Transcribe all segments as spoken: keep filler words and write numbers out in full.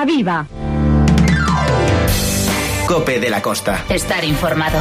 Costa Viva. COPE de la Costa. Estar informado.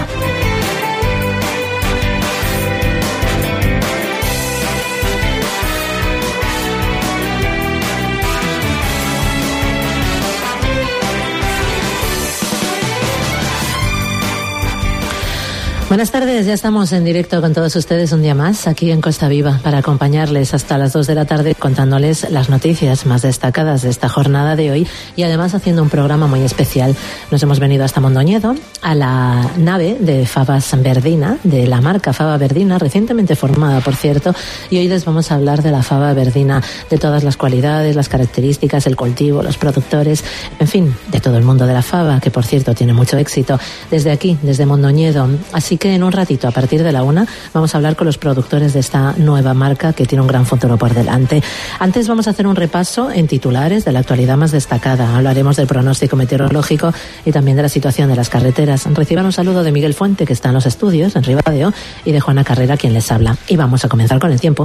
Buenas tardes, ya estamos en directo con todos ustedes un día más aquí en Costa Viva para acompañarles hasta las dos de la tarde contándoles las noticias más destacadas de esta jornada de hoy y además haciendo un programa muy especial. Nos hemos venido hasta Mondoñedo, a la nave de Fabas Verdina, de la marca Faba Verdina, recientemente formada por cierto, y hoy les vamos a hablar de la Faba Verdina, de todas las cualidades, las características, el cultivo, los productores, en fin, de todo el mundo de la faba, que por cierto tiene mucho éxito desde aquí, desde Mondoñedo. Así que en un ratito, a partir de la una, vamos a hablar con los productores de esta nueva marca que tiene un gran futuro por delante. Antes vamos a hacer un repaso en titulares de la actualidad más destacada. Hablaremos del pronóstico meteorológico y también de la situación de las carreteras. Reciban un saludo de Miguel Fuente, que está en los estudios, en Ribadeo, y de Juana Carrera, quien les habla. Y vamos a comenzar con el tiempo.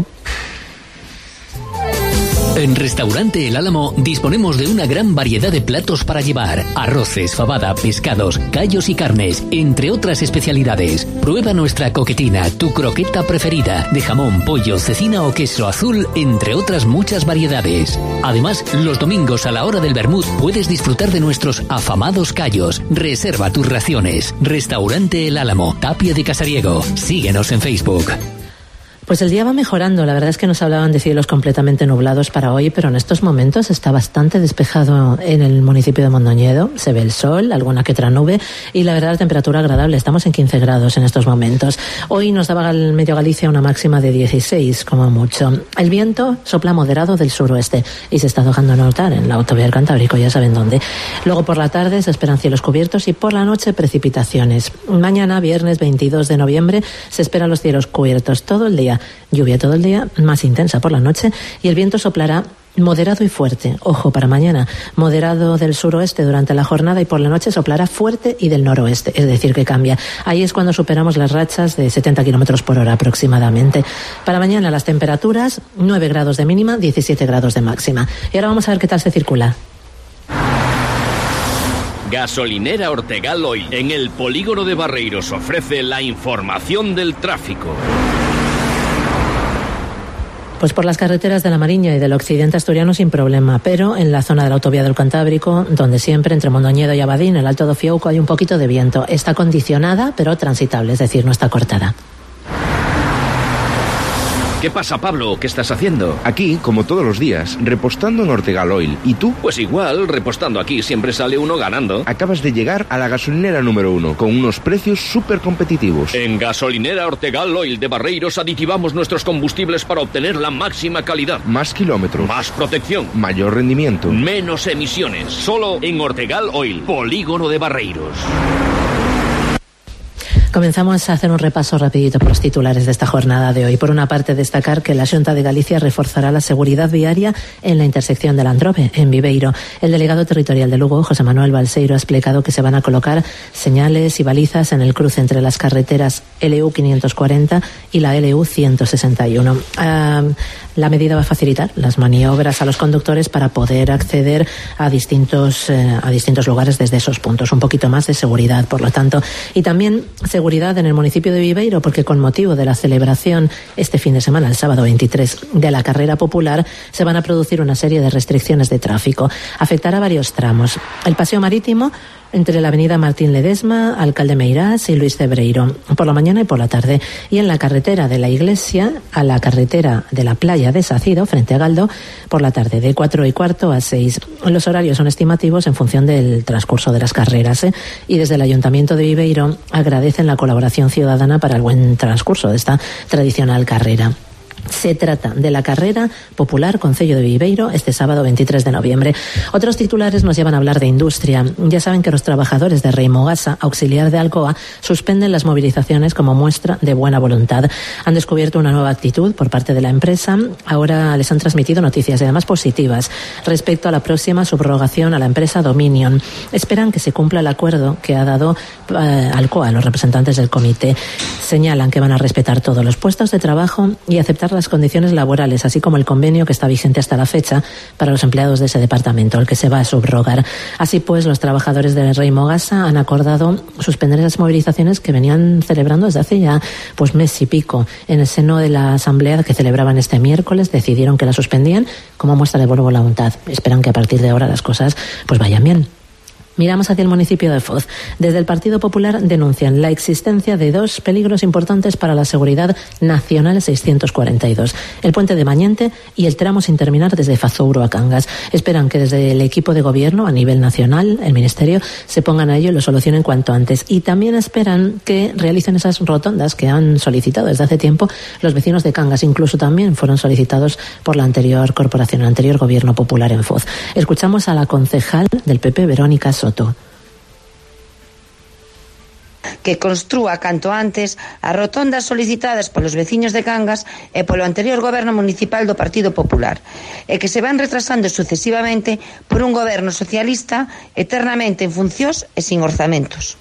En Restaurante El Álamo disponemos de una gran variedad de platos para llevar: arroces, fabada, pescados, callos y carnes, entre otras especialidades. Prueba nuestra coquetina, tu croqueta preferida, de jamón, pollo, cecina o queso azul, entre otras muchas variedades. Además, los domingos a la hora del vermut puedes disfrutar de nuestros afamados callos. Reserva tus raciones. Restaurante El Álamo, Tapia de Casariego. Síguenos en Facebook. Pues el día va mejorando. La verdad es que nos hablaban de cielos completamente nublados para hoy, pero en estos momentos está bastante despejado en el municipio de Mondoñedo. Se ve el sol, alguna que otra nube y la verdad la temperatura agradable. Estamos en quince grados en estos momentos. Hoy nos daba el Medio Galicia una máxima de dieciséis como mucho. El viento sopla moderado del suroeste y se está dejando notar en la autovía del Cantábrico, ya saben dónde. Luego por la tarde se esperan cielos cubiertos y por la noche precipitaciones. Mañana, viernes veintidós de noviembre, se esperan los cielos cubiertos todo el día. Lluvia todo el día, más intensa por la noche, y el viento soplará moderado y fuerte. Ojo, para mañana, moderado del suroeste durante la jornada y por la noche soplará fuerte y del noroeste, es decir, que cambia. Ahí es cuando superamos las rachas de setenta kilómetros por hora aproximadamente. Para mañana las temperaturas, nueve grados de mínima, diecisiete grados de máxima. Y ahora vamos a ver qué tal se circula. Gasolinera Ortegal Oil, en el polígono de Barreiros, ofrece la información del tráfico. Pues por las carreteras de la Mariña y del occidente asturiano sin problema, pero en la zona de la autovía del Cantábrico, donde siempre entre Mondoñedo y Abadín, el Alto do Fiouco, hay un poquito de viento. Está condicionada, pero transitable, es decir, no está cortada. ¿Qué pasa, Pablo? ¿Qué estás haciendo? Aquí, como todos los días, repostando en Ortegal Oil. ¿Y tú? Pues igual, repostando aquí siempre sale uno ganando. Acabas de llegar a la gasolinera número uno, con unos precios súper competitivos. En Gasolinera Ortegal Oil de Barreiros aditivamos nuestros combustibles para obtener la máxima calidad. Más kilómetros. Más protección. Mayor rendimiento. Menos emisiones. Solo en Ortegal Oil, polígono de Barreiros. Comenzamos a hacer un repaso rapidito por los titulares de esta jornada de hoy. Por una parte, destacar que la Xunta de Galicia reforzará la seguridad viaria en la intersección del Androbe, en Viveiro. El delegado territorial de Lugo, José Manuel Balseiro, ha explicado que se van a colocar señales y balizas en el cruce entre las carreteras L U quinientos cuarenta y la L U ciento sesenta y uno. Uh, la medida va a facilitar las maniobras a los conductores para poder acceder a distintos, eh, a distintos lugares desde esos puntos. Un poquito más de seguridad, por lo tanto. Y también seguridad en el municipio de Viveiro, porque con motivo de la celebración este fin de semana, el sábado veintitrés, de la carrera popular, se van a producir una serie de restricciones de tráfico. Afectará varios tramos. El paseo marítimo entre la avenida Martín Ledesma, Alcalde Meirás y Luis Cebreiro, por la mañana y por la tarde. Y en la carretera de la Iglesia a la carretera de la playa de Sacido, frente a Galdo, por la tarde, de cuatro y cuarto a seis. Los horarios son estimativos en función del transcurso de las carreras, ¿eh? Y desde el Ayuntamiento de Viveiro agradecen la colaboración ciudadana para el buen transcurso de esta tradicional carrera. Se trata de la carrera popular Concello de Viveiro este sábado veintitrés de noviembre. Otros titulares nos llevan a hablar de industria. Ya saben que los trabajadores de Reimogasa, auxiliar de Alcoa, suspenden las movilizaciones como muestra de buena voluntad. Han descubierto una nueva actitud por parte de la empresa. Ahora les han transmitido noticias y además positivas respecto a la próxima subrogación a la empresa Dominion. Esperan que se cumpla el acuerdo que ha dado eh, Alcoa a los representantes del comité. Señalan que van a respetar todos los puestos de trabajo y aceptar las condiciones laborales, así como el convenio que está vigente hasta la fecha para los empleados de ese departamento, el que se va a subrogar. Así pues, los trabajadores del Rei Mogasa han acordado suspender esas movilizaciones que venían celebrando desde hace ya pues mes y pico. En el seno de la asamblea que celebraban este miércoles decidieron que la suspendían como muestra de buena voluntad. Esperan que a partir de ahora las cosas pues vayan bien. Miramos hacia el municipio de Foz. Desde el Partido Popular denuncian la existencia de dos peligros importantes para la seguridad nacional seiscientos cuarenta y dos. El puente de Mañente y el tramo sin terminar desde Fazouro a Cangas. Esperan que desde el equipo de gobierno a nivel nacional, el Ministerio, se pongan a ello y lo solucionen cuanto antes. Y también esperan que realicen esas rotondas que han solicitado desde hace tiempo los vecinos de Cangas. Incluso también fueron solicitados por la anterior corporación, el anterior gobierno popular en Foz. Escuchamos a la concejal del P P, Verónica Soto. Que construa canto antes as rotondas solicitadas polos veciños de Cangas e polo anterior goberno municipal do Partido Popular e que se van retrasando sucesivamente por un goberno socialista eternamente en funcións e sin orzamentos.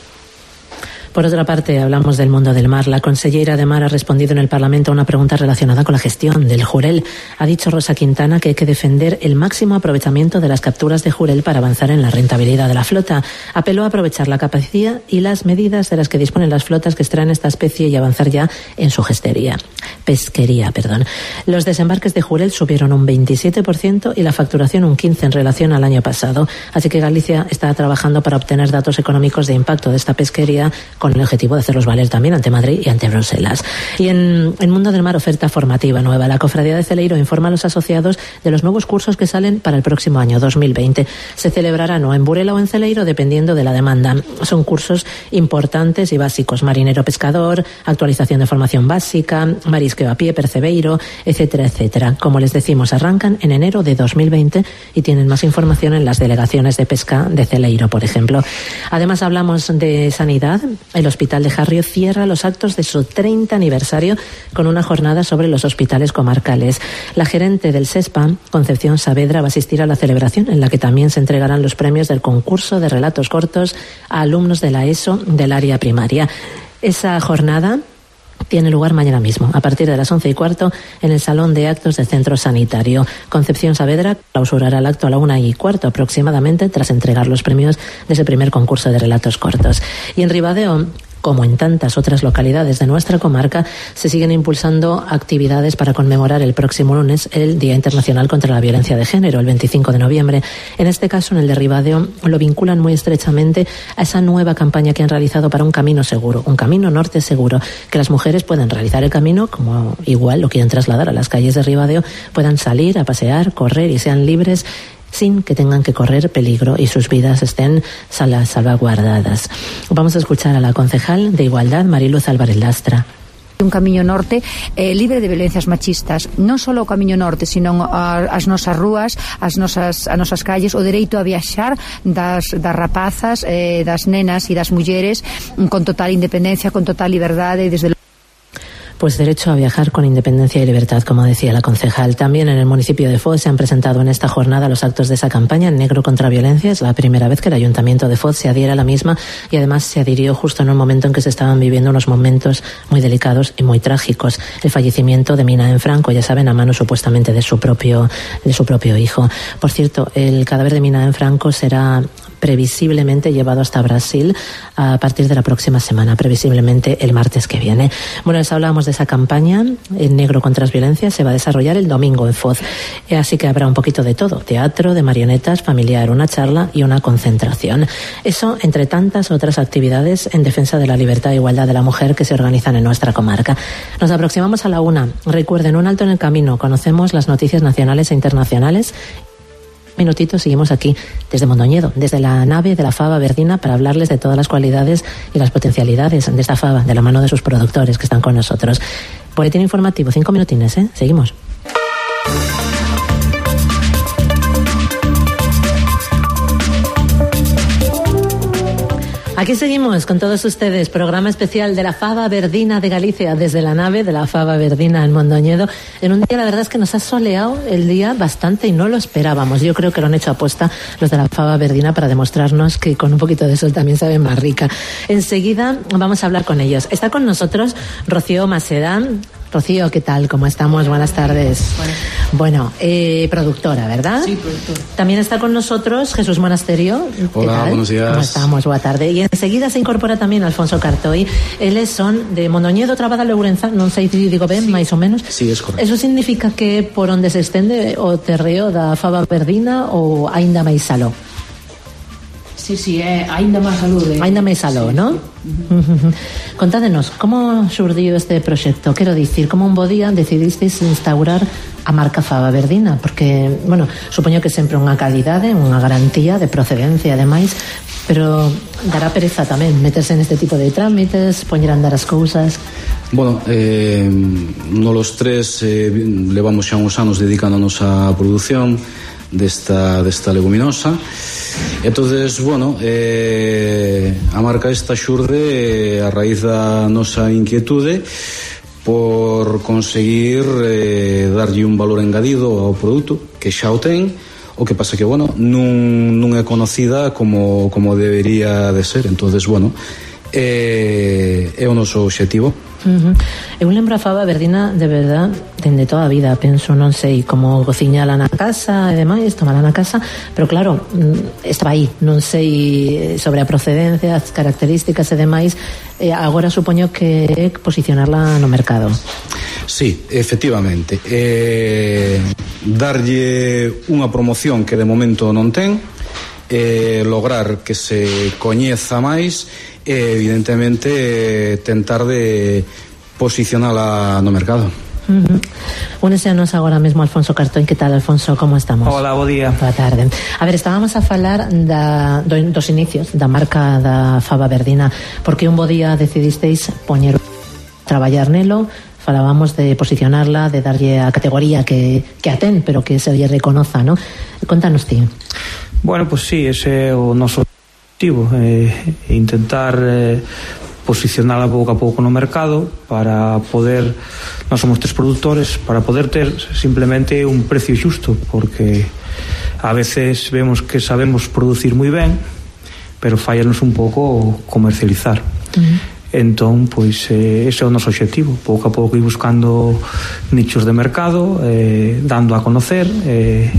Por otra parte, hablamos del mundo del mar. La consellera de Mar ha respondido en el Parlamento a una pregunta relacionada con la gestión del jurel. Ha dicho Rosa Quintana que hay que defender el máximo aprovechamiento de las capturas de jurel para avanzar en la rentabilidad de la flota. Apeló a aprovechar la capacidad y las medidas de las que disponen las flotas que extraen esta especie y avanzar ya en su gestería. Pesquería, perdón. Los desembarques de jurel subieron un veintisiete por ciento y la facturación un quince por ciento en relación al año pasado. Así que Galicia está trabajando para obtener datos económicos de impacto de esta pesquería con el objetivo de hacerlos valer también ante Madrid y ante Bruselas. Y en el mundo del mar, oferta formativa nueva. La Cofradía de Celeiro informa a los asociados de los nuevos cursos que salen para el próximo año dos mil veinte. Se celebrarán o en Burela o en Celeiro dependiendo de la demanda. Son cursos importantes y básicos: marinero pescador, actualización de formación básica, marisqueo a pie, percebeiro, etcétera, etcétera. Como les decimos, arrancan en enero de dos mil veinte y tienen más información en las delegaciones de pesca de Celeiro, por ejemplo. Además, hablamos de sanidad. El Hospital de Jarrio cierra los actos de su treinta aniversario con una jornada sobre los hospitales comarcales. La gerente del SESPA, Concepción Saavedra, va a asistir a la celebración en la que también se entregarán los premios del concurso de relatos cortos a alumnos de la ESO del área primaria. Esa jornada tiene lugar mañana mismo, a partir de las once y cuarto, en el Salón de Actos del Centro Sanitario. Concepción Saavedra clausurará el acto a la una y cuarto aproximadamente, tras entregar los premios de ese primer concurso de relatos cortos. Y en Ribadeo, como en tantas otras localidades de nuestra comarca, se siguen impulsando actividades para conmemorar el próximo lunes el Día Internacional contra la Violencia de Género, el veinticinco de noviembre. En este caso, en el de Ribadeo, lo vinculan muy estrechamente a esa nueva campaña que han realizado para un camino seguro, un camino norte seguro, que las mujeres puedan realizar el camino, como igual lo quieren trasladar a las calles de Ribadeo, puedan salir a pasear, correr y sean libres sin que tengan que correr peligro y sus vidas estén salvaguardadas. Vamos a escuchar a la concejal de Igualdad, Mariluz Álvarez Lastra. Un camiño norte eh, libre de violencias machistas, non só o camiño norte, sino a, as nosas rúas, as nosas, as nosas calles, o dereito a viaxar das, das rapazas, eh, das nenas e das mulleres con total independencia, con total liberdade, desde Pues derecho a viajar con independencia y libertad, como decía la concejal. También en el municipio de Foz se han presentado en esta jornada los actos de esa campaña Negro contra Violencia. Es la primera vez que el Ayuntamiento de Foz se adhiere a la misma y además se adhirió justo en un momento en que se estaban viviendo unos momentos muy delicados y muy trágicos. El fallecimiento de Minaén Franco, ya saben, a mano supuestamente de su propio, de su propio hijo. Por cierto, el cadáver de Minaén Franco será previsiblemente llevado hasta Brasil a partir de la próxima semana, previsiblemente el martes que viene. Bueno, les hablábamos de esa campaña en Negro contra las Violencias. Se va a desarrollar el domingo en Foz, así que habrá un poquito de todo: teatro, de marionetas, familiar, una charla y una concentración. Eso entre tantas otras actividades en defensa de la libertad e igualdad de la mujer que se organizan en nuestra comarca. Nos aproximamos a la una. Recuerden, un alto en el camino. Conocemos las noticias nacionales e internacionales. Minutito, seguimos aquí desde Mondoñedo, desde la nave de la fava verdina, para hablarles de todas las cualidades y las potencialidades de esta fava, de la mano de sus productores que están con nosotros. Boletín informativo, cinco minutines, ¿eh? Seguimos. Aquí seguimos con todos ustedes, programa especial de la Fava Verdina de Galicia, desde la nave de la Fava Verdina en Mondoñedo, en un día, la verdad es que nos ha soleado el día bastante y no lo esperábamos. Yo creo que lo han hecho aposta los de la Fava Verdina para demostrarnos que con un poquito de sol también sabe más rica. Enseguida vamos a hablar con ellos. Está con nosotros Rocío Maceda, Rocío, ¿qué tal? ¿Cómo estamos? Buenas tardes. Bueno, eh, productora, ¿verdad? Sí, productora. También está con nosotros Jesús Monasterio. ¿Qué Hola, tal? buenos días. ¿Cómo estamos? Buena tarde. Y enseguida se incorpora también Alfonso Cartoi. Eles son de Mondoñedo, Trabada, Lourenza, non sei se digo ben, sí. máis ou menos. Sí, es correcto. Eso significa que por onde se estende o terreo da faba verdina ou aínda máis aló? Sí, sí, é aínda máis aló de... Aínda máis aló, sí, non? Uh -huh. Contádenos, como xurdiu este proxecto? Quero dicir, como un bo día decidisteis instaurar a marca Faba Verdina? Porque, bueno, supoño que sempre unha calidade, unha garantía de procedencia, ademais, pero dará pereza tamén meterse neste tipo de trámites, poñer a andar as cousas. Bueno, eh, no los tres eh, levamos xa uns anos dedicándonos á produción desta, desta leguminosa. Entonces, bueno, eh, a marca esta xurde eh, a raíz da nosa inquietude por conseguir eh, darlle un valor engadido ao produto que xa o ten. O que pasa que, bueno, non, non é conocida como, como debería de ser. Entonces, bueno, eh, é o noso obxectivo. Uh -huh. Eu lembro a faba verdina de verdad dende toda a vida, penso, non sei como cociñala na casa e demais, tomala na casa, pero claro, estaba aí, non sei sobre a procedencia, as características e demais, e agora supoño que é posicionarla no mercado. Sí, efectivamente, eh, darlle unha promoción que de momento non ten, eh, lograr que se coñeza máis e evidentemente eh, tentar de posicionala no mercado. Uh -huh. Únese a nos agora mesmo Alfonso Cartoi. Que tal, Alfonso? Como estamos? Hola, bo día. Boa tarde. A ver, estábamos a falar da, do, dos inicios da marca da Faba Verdina, porque un bo día decidisteis poñer traballar nelo. Falábamos de posicionarla, de darlle a categoría que, que a ten, pero que se lle reconoza, ¿no? Contanos ti. Bueno, pues sí, ese é o noso objetivo, eh, intentar eh, posicionala pouco a pouco no mercado para poder, nós somos tres produtores, para poder ter simplemente un precio xusto, porque a veces vemos que sabemos producir moi ben, pero fallanos un pouco comercializar. Uh-huh. Entón, pois, eh, ese é o noso objetivo, pouco a pouco ir buscando nichos de mercado, eh, dando a conocer, eh,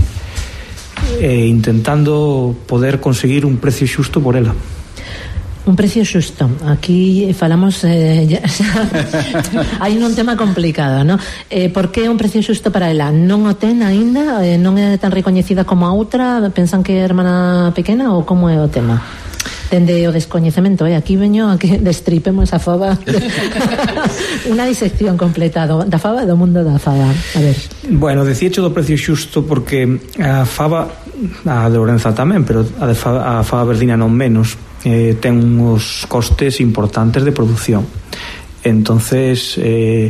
e intentando poder conseguir un precio xusto por ela. Un precio xusto. Aquí falamos eh, ya, hai un tema complicado, ¿no? Eh, por que un precio xusto para ela? Non o ten aínda? Eh, non é tan recoñecida como a outra? Pensan que é hermana pequena ou como é o tema? Dende o descoñecemento, eh? Aquí veño a que destripemos a faba. Unha disección completa do, da faba e do mundo da faba. A ver. Bueno, decíacho do precio xusto porque a faba, a de Lourenza tamén, pero a, de faba, a faba verdina non menos, eh, ten uns costes importantes de producción. Entonces, eh,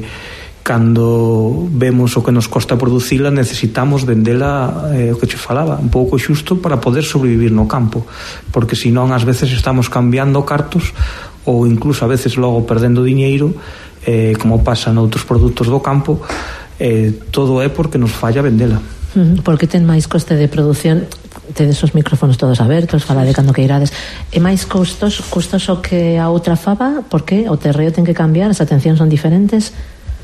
cando vemos o que nos costa producila, necesitamos vendela, eh, o que che falaba, un pouco xusto para poder sobrevivir no campo, porque senón ás veces estamos cambiando cartos ou incluso a veces logo perdendo diñeiro, eh, como pasa noutros produtos do campo. Eh, todo é porque nos falla vendela. Uh-huh. Porque ten máis coste de produción, tedes os micrófonos todos abertos, fala de cando que irades, e máis custos, custos o que a outra faba, porque o terreo ten que cambiar, as atencións son diferentes.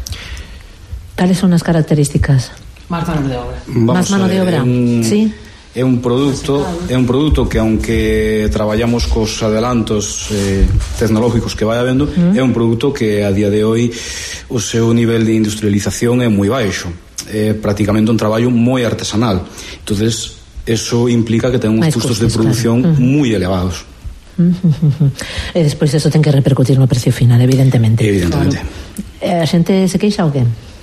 Cales son as características? Más mano de obra. Más mano de obra, un, sí. É un produto, é un produto que aunque traballamos cos adelantos eh, tecnológicos que vai habendo, uh-huh. é un produto que a día de hoy o seu nivel de industrialización é moi baixo. É prácticamente un traballo moi artesanal. Entonces, eso implica que ten uns custos, custos de producción claro. uh-huh. moi elevados. Uh-huh. E despois eso ten que repercutir no precio final, evidentemente. Evidentemente. Claro. A xente se queixa ou que?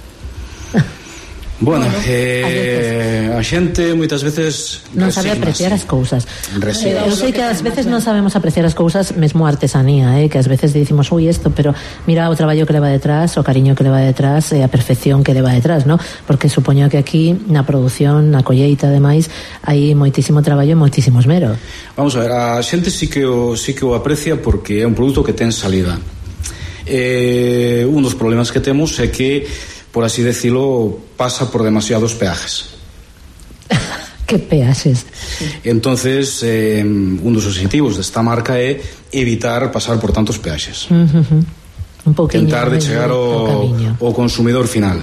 Bueno, eh, a xente moitas veces non sabe apreciar as cousas. Resigna. Eu sei que ás veces non sabemos apreciar as cousas, mesmo a artesanía, eh, que ás veces dicimos, ui, isto, pero mira o traballo que leva detrás, o cariño que leva detrás, e a perfección que leva detrás, ¿no? Porque supoño que aquí na produción, na colleita, ademais, hai moitísimo traballo e moitísimo esmero. Vamos a ver, a xente sí que o, sí que o aprecia porque é un produto que ten salida. Eh, un dos problemas que temos é que, por así decirlo, pasa por demasiados peajes. Que peaxes? Entonces, eh, un dos objetivos desta marca é evitar pasar por tantos peaxes. Uh-huh. un pouquinho tentar de chegar ao, ao consumidor final.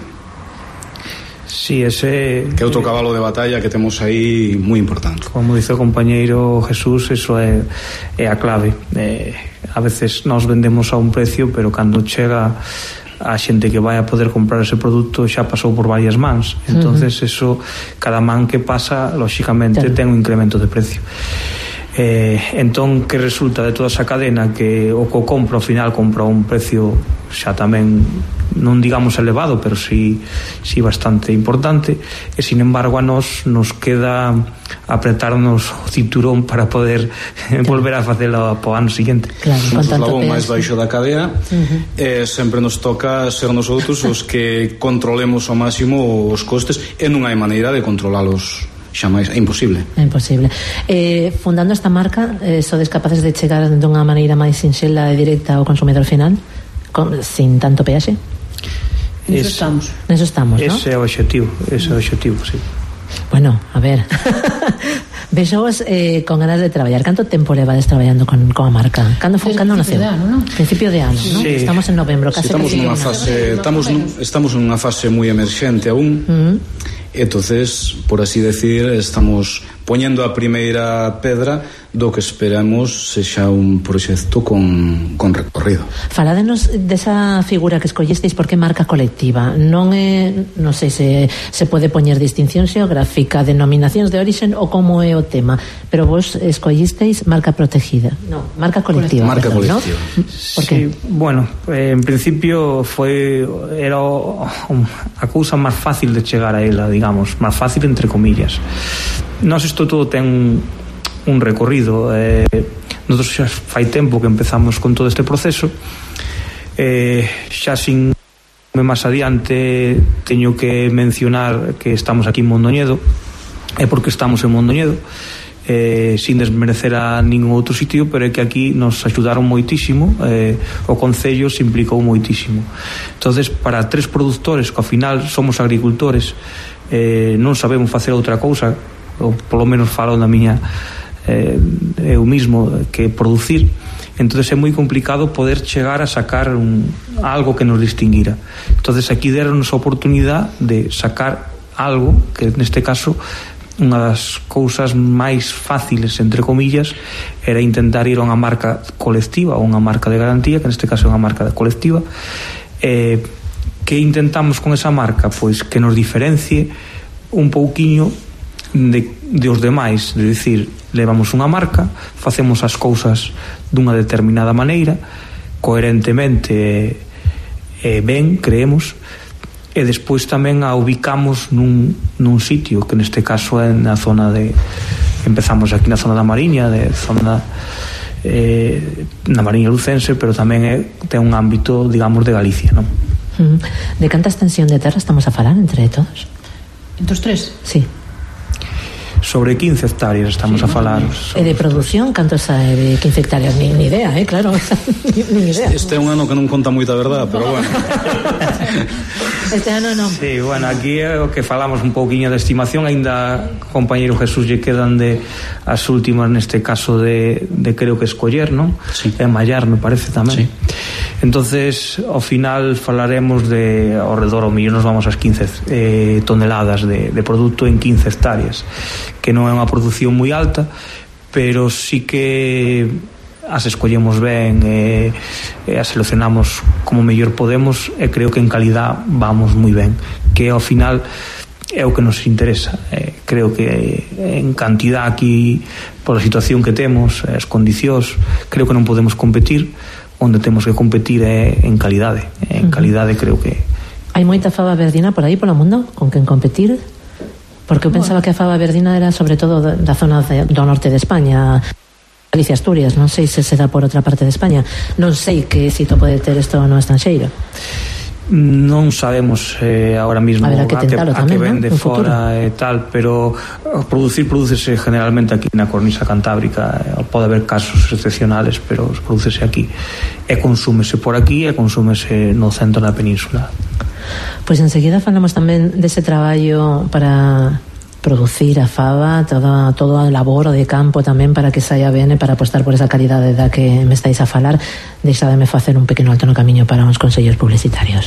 Sí, ese que é outro cabalo de batalla que temos aí moi importante. Como dice o compañeiro Jesús, eso é, é a clave. Eh, a veces nos vendemos a un precio, pero cando chega a xente que vai a poder comprar ese produto xa pasou por varias mans. Entonces uh-huh. eso, cada man que pasa, lóxicamente, claro, ten un incremento de precio. Eh, entón, que resulta de toda esa cadena que o co compra ao final compra un precio xa tamén, non digamos elevado, pero sí, sí bastante importante, e sin embargo a nos nos queda apretarnos o cinturón para poder claro. volver a facelo po ano seguinte. Claro, somos o eslabón máis baixo da cadea, uh-huh. e sempre nos toca ser nosotros os que controlemos ao máximo os costes, e non hai maneira de controlalos xa máis, é imposible. É imposible. Eh, fundando esta marca, eh, sodes capaces de chegar dunha maneira máis sinxela e directa ao consumidor final, con, sin tanto peaxe? Neso estamos. Neso estamos, ¿no? Ese é o obxectivo, ese é o obxectivo, sí. Bueno, a ver. Vexos eh, con ganas de traballar. Canto tempo levades traballando con, con a marca? Cando foi, cando naceu? ¿no? Principio de ano, ¿no? Sí. Estamos en novembro, case. Sí, estamos nunha fase, estamos nun, estamos nunha fase moi emerxente aún. Uh-huh. Entonces, por así decir, estamos poñendo a primeira pedra do que esperamos sexa un proxecto con, con recorrido. Faládenos desa figura que escollisteis, por que marca colectiva? Non é, non sei se se pode poñer distinción xeográfica, denominacións de orixen ou como é o tema, pero vos escollisteis marca protegida. No, marca colectiva. Marca perdón, colectiva. ¿no? ¿Por qué? Sí, bueno, eh, en principio foi era o, a cousa máis fácil de chegar a ela, digamos, máis fácil entre comillas. Nós isto todo ten un, un recorrido. Eh, nosotros xa fai tempo que empezamos con todo este proceso. Eh, xa sin máis adiante teño que mencionar que estamos aquí en Mondoñedo, é porque estamos en Mondoñedo, eh, sin desmerecer a ningún outro sitio, pero é que aquí nos axudaron moitísimo, eh, o Concello se implicou moitísimo. Entonces, para tres produtores que ao final somos agricultores, eh, non sabemos facer outra cousa, ou polo menos falo na miña eh, eu mismo, que producir. Entonces é moi complicado poder chegar a sacar un, algo que nos distinguira. Entonces aquí deronnos a oportunidade de sacar algo que neste caso unha das cousas máis fáciles, entre comillas, era intentar ir a unha marca colectiva ou unha marca de garantía, que neste caso é unha marca colectiva. Eh, que intentamos con esa marca? Pois que nos diferencie un pouquiño de, de os demais, de dicir, levamos unha marca, facemos as cousas dunha determinada maneira, coherentemente e, e ben, creemos, e despois tamén a ubicamos nun, nun sitio, que neste caso é na zona de, empezamos aquí na zona da Mariña, de zona eh, na Mariña Lucense, pero tamén é, ten un ámbito, digamos, de Galicia, non? De canta extensión de terra estamos a falar entre todos? Entre os tres? Sí. Sobre quince hectáreas estamos sí, a falar. E de produción, canto sae de quince hectáreas? Ni, ni idea, eh, claro. Ni idea. Este é un ano que non conta moita verdade, pero bueno. Este ano non. Sí, bueno, aquí é o que falamos un pouquiño de estimación, aínda compañeiro Jesús lle quedan de as últimas neste caso de, de creo que escoller, non? Sí. E mallar, me parece tamén. Sí. Entonces, ao final falaremos de ao redor, ao millón nos vamos ás quince eh, toneladas de, de produto en quince hectáreas, que non é unha produción moi alta, pero sí que as escollemos ben e, e as seleccionamos como mellor podemos, e creo que en calidad vamos moi ben, que ao final é o que nos interesa. Eh, creo que en cantidad aquí, por a situación que temos, as condicións, creo que non podemos competir. Onde temos que competir é en calidade. En calidade creo que... Hai moita fava verdina por aí polo mundo con quen competir? Porque eu pensaba que a fava verdina era sobre todo da zona de, do norte de España, Galicia, Asturias, non sei se se dá por outra parte de España. Non sei que éxito pode ter isto no estranxeiro. Non sabemos eh, ahora mismo a, que a, que, a tamén, que vende ¿no? fora e tal, pero producir producese generalmente aquí na cornisa cantábrica. Pode haber casos excepcionales, pero producese aquí e consúmese por aquí e consúmese no centro da península. Pois enseguida falamos tamén dese traballo para producir a fava, todo, todo o labor de campo tamén para que saia ben e para apostar por esa calidade da que me estáis a falar. Deixademe facer un pequeno alto no camiño para uns consellos publicitarios.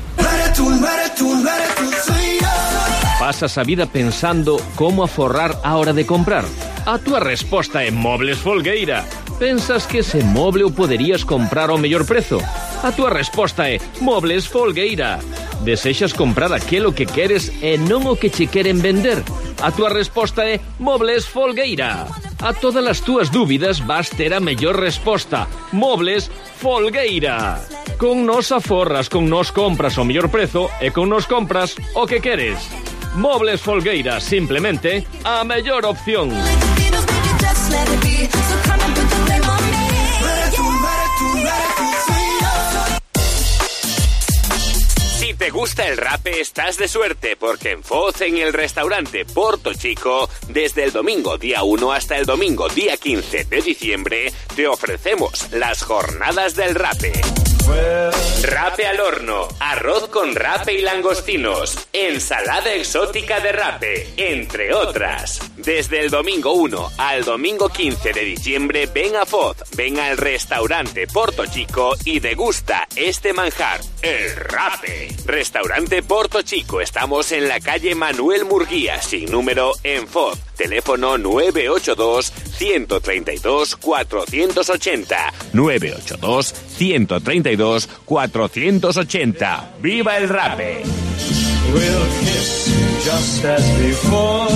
Pasas a vida pensando como aforrar a hora de comprar. A túa resposta é Mobles Folgueira. Pensas que ese moble o poderías comprar ao mellor prezo? A túa resposta é Mobles Folgueira. Desexas comprar aquilo que queres e non o que che queren vender? A túa resposta é Mobles Folgueira. A todas as túas dúbidas vas ter a mellor resposta. Mobles Folgueira. Con nos aforras, con nos compras o mellor prezo e con nos compras o que queres. Mobles Folgueira, simplemente a mellor opción. Si te gusta el rape, estás de suerte, porque en Foz, en el restaurante Porto Chico, desde el domingo día uno hasta el domingo día quince de diciembre, te ofrecemos las jornadas del rape. Rape al horno, arroz con rape y langostinos, ensalada exótica de rape, entre otras. Desde el domingo uno al domingo quince de diciembre, ven a Foz, ven al restaurante Porto Chico y degusta este manjar, el rape. Restaurante Porto Chico, estamos en la calle Manuel Murguía, sin número, en Foz. Teléfono nueve ocho dos, uno tres dos, cuatro ocho cero. nueve ocho dos, uno tres dos, cuatro ocho cero. ¡Viva el rape! We'll kiss just as before.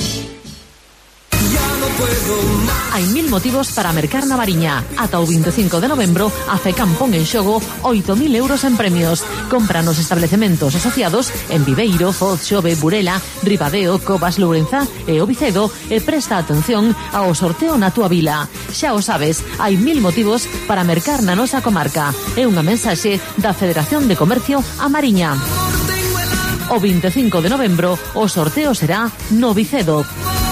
Hai mil motivos para mercar na Mariña. Ata o veinticinco de novembro, a FECAM pon en xogo oito mil euros en premios. Compra nos establecementos asociados en Viveiro, Foz, Xove, Burela, Ribadeo, Covas, Lourenza e Ovicedo e presta atención ao sorteo na túa vila. Xa o sabes, hai mil motivos para mercar na nosa comarca. É unha mensaxe da Federación de Comercio a Mariña. O veinticinco de novembro, o sorteo será no Vicedo.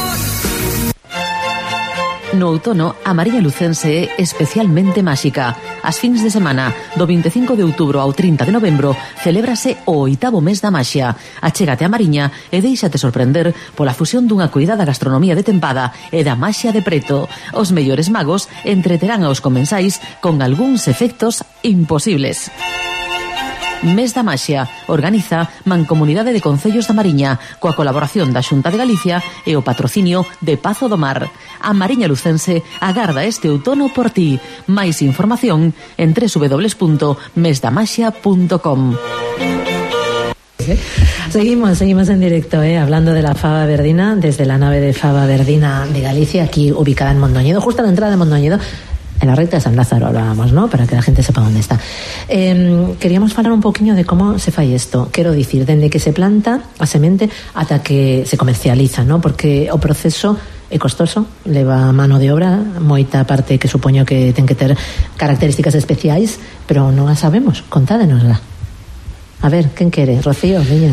No outono, a Mariña lucense é especialmente máxica. As fins de semana, do veinticinco de outubro ao trinta de novembro, celébrase o oitavo mes da maxia. Achégate a Mariña e deixate sorprender pola fusión dunha cuidada gastronomía de tempada e da maxia de preto. Os mellores magos entreterán aos comensais con algúns efectos imposibles. Mes da Maxia, organiza Mancomunidade de Concellos da Mariña, coa colaboración da Xunta de Galicia e o patrocinio de Pazo do Mar. A Mariña lucense agarda este outono por ti. Máis información en doble u doble u doble u punto mes da maxia punto com. Seguimos, seguimos en directo, ¿eh? Hablando de la fava verdina, desde la nave de Fava Verdina de Galicia, aquí ubicada en Mondoñedo, justo a la entrada de Mondoñedo. En la recta de San Lázaro hablábamos, ¿no? Para que la gente sepa dónde está. Eh, queríamos falar un poquinho de como se fai isto. Quero dicir, dende que se planta a semente ata que se comercializa, ¿no? Porque o proceso é costoso, leva mano de obra, moita parte que supoño que ten que ter características especiais, pero non a sabemos. Contádenosla. A ver, quen quere? Rocío, veña.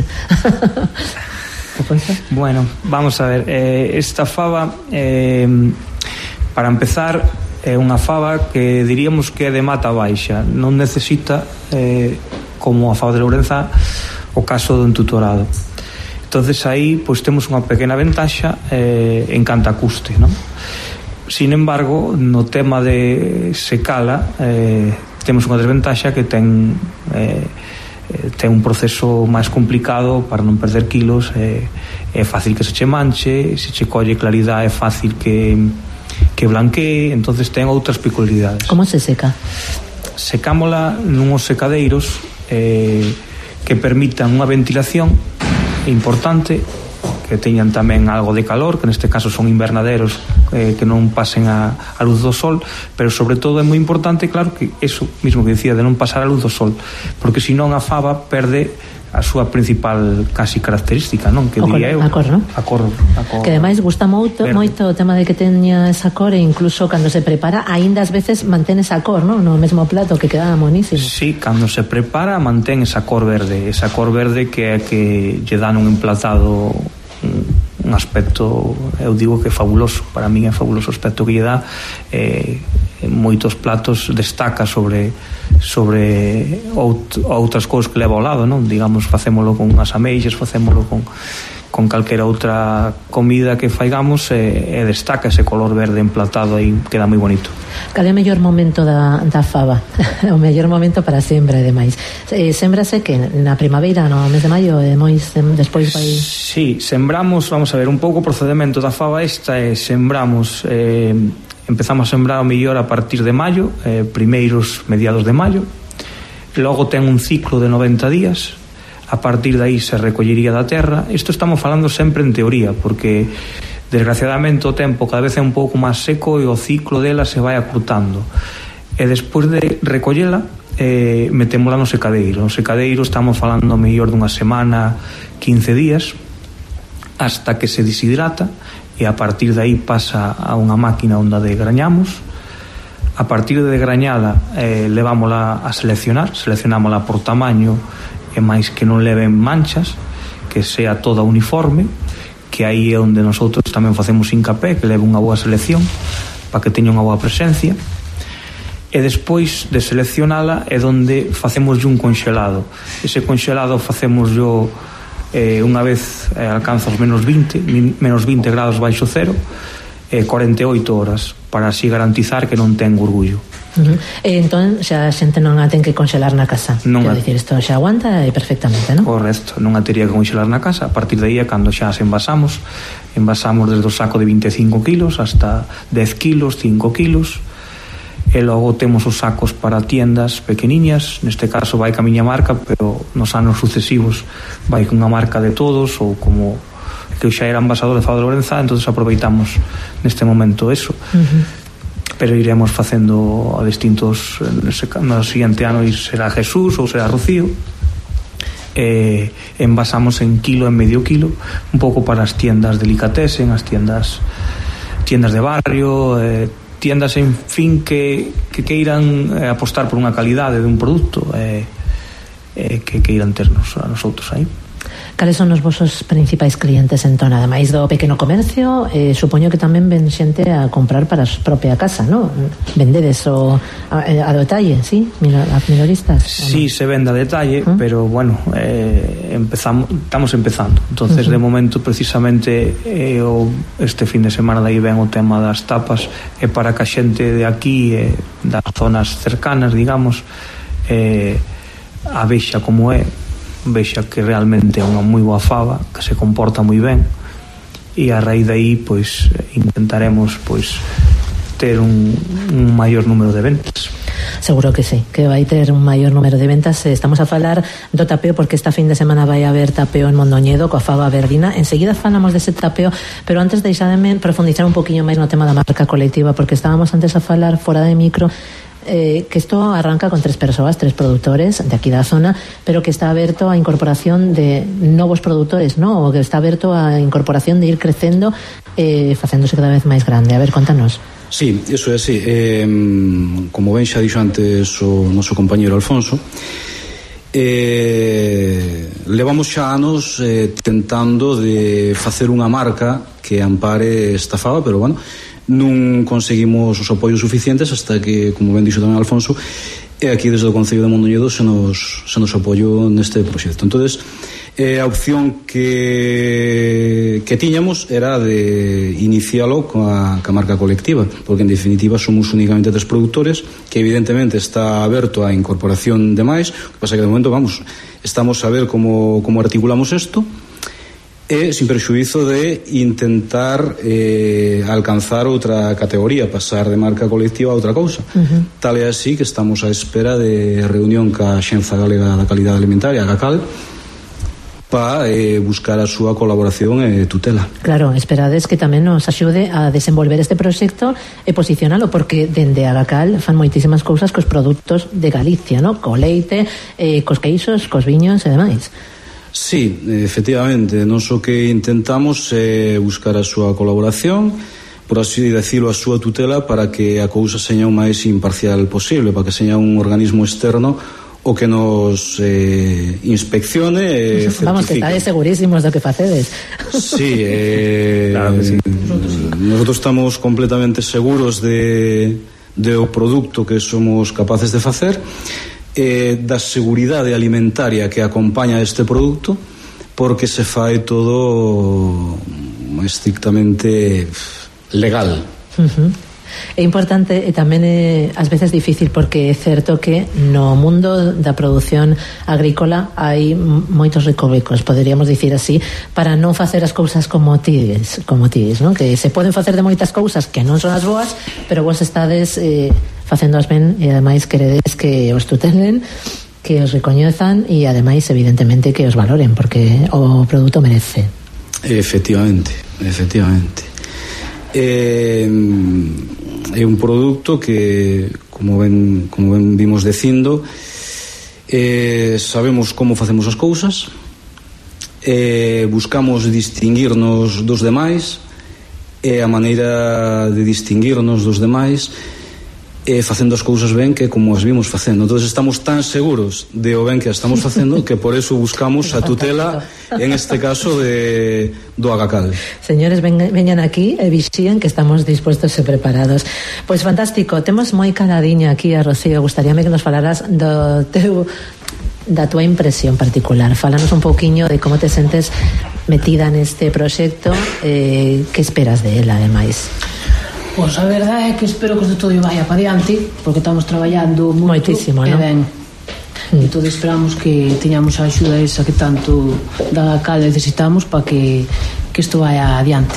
Bueno, vamos a ver. Eh, esta fava, eh, para empezar, é unha fava que diríamos que é de mata baixa, non necesita eh, como a fava de Lourenza o caso do entutorado. Entonces aí pois temos unha pequena ventaxa eh, en canto a custe, non? Sin embargo, no tema de secala eh, temos unha desventaxa que ten eh, ten un proceso máis complicado para non perder kilos, eh, é fácil que se che manche, se che colle claridade é fácil que que blanquee, entonces ten outras peculiaridades. Como se seca? Secámola nuns secadeiros eh, que permitan unha ventilación importante, que teñan tamén algo de calor, que neste caso son invernaderos eh, que non pasen a, a luz do sol, pero sobre todo é moi importante, claro, que eso mismo que dicía, de non pasar a luz do sol, porque senón a fava perde a súa principal casi característica, non? Que diría eu. A cor, non? A cor, a cor. Que ademais gusta moito, moito o tema de que teña esa cor e incluso cando se prepara, aínda ás veces mantén esa cor, non? No mesmo plato, que queda monísimo. Sí, cando se prepara mantén esa cor verde, esa cor verde que é que lle dan un emplatado un aspecto, eu digo que é fabuloso, para min é fabuloso o aspecto que lle dá, eh, moitos platos destaca sobre sobre out, outras cousas que leva ao lado, non? Digamos, facémolo con as ameixas, facémolo con con calquera outra comida que faigamos e, e destaca ese color verde emplatado aí, queda moi bonito. Cal é o mellor momento da, da fava? O mellor momento para a sembra e demais. Eh, sembrase que na primavera, no mes de maio, e moi sem, despois vai... Sí, sembramos, vamos a ver, un pouco o procedimento da fava esta é sembramos, eh, empezamos a sembrar o mellor a partir de maio, eh, primeiros mediados de maio, logo ten un ciclo de noventa días. A partir de aí se recollería da terra. Isto estamos falando sempre en teoría, porque desgraciadamente o tempo cada vez é un pouco máis seco e o ciclo dela se vai acurtando, e despois de recollela eh, metémola no secadeiro. No secadeiro estamos falando mellor dunha semana, quince días, hasta que se deshidrata, e a partir de aí pasa a unha máquina onde degrañamos. A partir de degrañala eh, levámola a seleccionar, seleccionámola por tamaño e máis que non leven manchas, que sea toda uniforme, que aí é onde nosotros tamén facemos hincapé, que leve unha boa selección para que teña unha boa presencia, e despois de seleccionala é onde facemos un conxelado. Ese conxelado facemos yo eh, unha vez eh, alcanza os menos vinte menos vinte grados baixo cero, eh, cuarenta e oito horas, para así garantizar que non ten orgullo. Uh-huh. E entón xa a xente non a ten que conxelar na casa. Non Quero a... dicir, isto xa aguanta e perfectamente, non? Correcto, non a tería que conxelar na casa. A partir de aí é cando xa as envasamos. Envasamos desde o saco de vinte e cinco kilos hasta dez kilos, cinco kilos, e logo temos os sacos para tiendas pequeniñas. Neste caso vai ca miña marca, pero nos anos sucesivos vai cunha marca de todos, ou como que xa era envasador de Fava de Lorenza, entonces aproveitamos neste momento eso. Uh-huh. Pero iremos facendo a distintos, no siguiente ano será Jesús ou será Rocío, e envasamos en kilo, en medio kilo, un pouco para as tiendas delicatessen, as tiendas tiendas de barrio, eh, tiendas en fin que, que queiran eh, apostar por unha calidade de un produto, eh, eh, que queiran ternos a nosotros aí. Cales son os vosos principais clientes entón, ademais do pequeno comercio? Eh, supoño que tamén ven xente a comprar para a propia casa, non? Vendedes o, a, a detalle, sí? A minoristas? Sí, no? Se vende a detalle, ¿Mm? Pero bueno, eh, empezamos, estamos empezando. Entonces, uh-huh. De momento, precisamente, eh, o, este fin de semana de aí ven o tema das tapas, e para que a xente de aquí, eh, das zonas cercanas, digamos, eh, a vexa como é, vexa que realmente é unha moi boa fava, que se comporta moi ben, e a raíz de aí pois intentaremos pois ter un, un maior número de ventas. Seguro que sí, que vai ter un maior número de ventas. Estamos a falar do tapeo porque esta fin de semana vai haber tapeo en Mondoñedo coa fava verdina. Enseguida falamos dese tapeo, pero antes deixademe profundizar un poquinho máis no tema da marca colectiva, porque estábamos antes a falar fora de micro Eh, que isto arranca con tres persoas, tres produtores de aquí da zona, pero que está aberto a incorporación de novos produtores, ¿no? O que está aberto a incorporación de ir crecendo, eh, facéndose cada vez máis grande. A ver, contanos. Sí, eso é así. Eh, como ben xa dixo antes o noso compañero Alfonso, eh, levamos xa anos eh, tentando de facer unha marca que ampare esta fava, pero bueno, non conseguimos os apoios suficientes hasta que, como ben dixo tamén Alfonso, e aquí desde o Concello de Mondoñedo se nos, se nos apoiou neste proxecto. Entonces, eh, a opción que que tiñamos era de inicialo coa, coa marca colectiva, porque en definitiva somos únicamente tres produtores, que evidentemente está aberto a incorporación de máis. O que pasa que de momento, vamos, estamos a ver como, como articulamos isto, e sin perxuízo de intentar eh, alcanzar outra categoría, pasar de marca colectiva a outra cousa. Uh-huh. Tal é así que estamos á espera de reunión ca Xenza Galega da Calidade Alimentaria, a GACAL, para eh, buscar a súa colaboración e tutela. Claro, esperades que tamén nos axude a desenvolver este proxecto e posicionalo, porque dende a GACAL fan moitísimas cousas cos produtos de Galicia, ¿no? Co leite, eh, cos queixos, cos viños e demais. Sí, efectivamente, nos o que intentamos é buscar a súa colaboración, por así decirlo, a súa tutela, para que a cousa seña o máis imparcial posible, para que seña un organismo externo o que nos eh, inspeccione e certifique. Vamos, que estáis segurísimos do que facedes. Sí, eh, claro que sí. Nosotros, sí. Nosotros estamos completamente seguros de, do produto que somos capaces de facer, e da seguridade alimentaria que acompaña este produto, porque se fai todo estrictamente legal. Uh-huh. É importante e tamén é ás veces difícil, porque é certo que no mundo da produción agrícola hai moitos recovecos, poderíamos dicir así, para non facer as cousas como tides, como tides, non? Que se poden facer de moitas cousas que non son as boas, pero vos estades eh, facéndoas ben, e ademais queredes que os tutelen, que os recoñezan e ademais evidentemente que os valoren, porque o produto merece. Efectivamente, efectivamente. Eh, é un produto que, como ben, como ben vimos dicindo, eh, sabemos como facemos as cousas, eh, buscamos distinguirnos dos demais, e a maneira de distinguirnos dos demais e facendo as cousas ben, que como as vimos facendo. Entón estamos tan seguros de o ben que as estamos facendo que por eso buscamos a tutela, en este caso de do agacal. Señores, ven, veñan aquí e vixían que estamos dispuestos e preparados. Pois fantástico, temos moi caladiña aquí a Rocío. Gustaríame que nos falaras do teu da tua impresión particular. Fálanos un pouquiño de como te sentes metida neste proxecto, eh, que esperas de él, ademais. Pois a verdade é que espero que isto todo vaya para diante, porque estamos traballando moito moitísimo, e non? ben. Mm. Entón esperamos que teñamos a axuda esa que tanto da cal necesitamos para que que isto vaya adiante.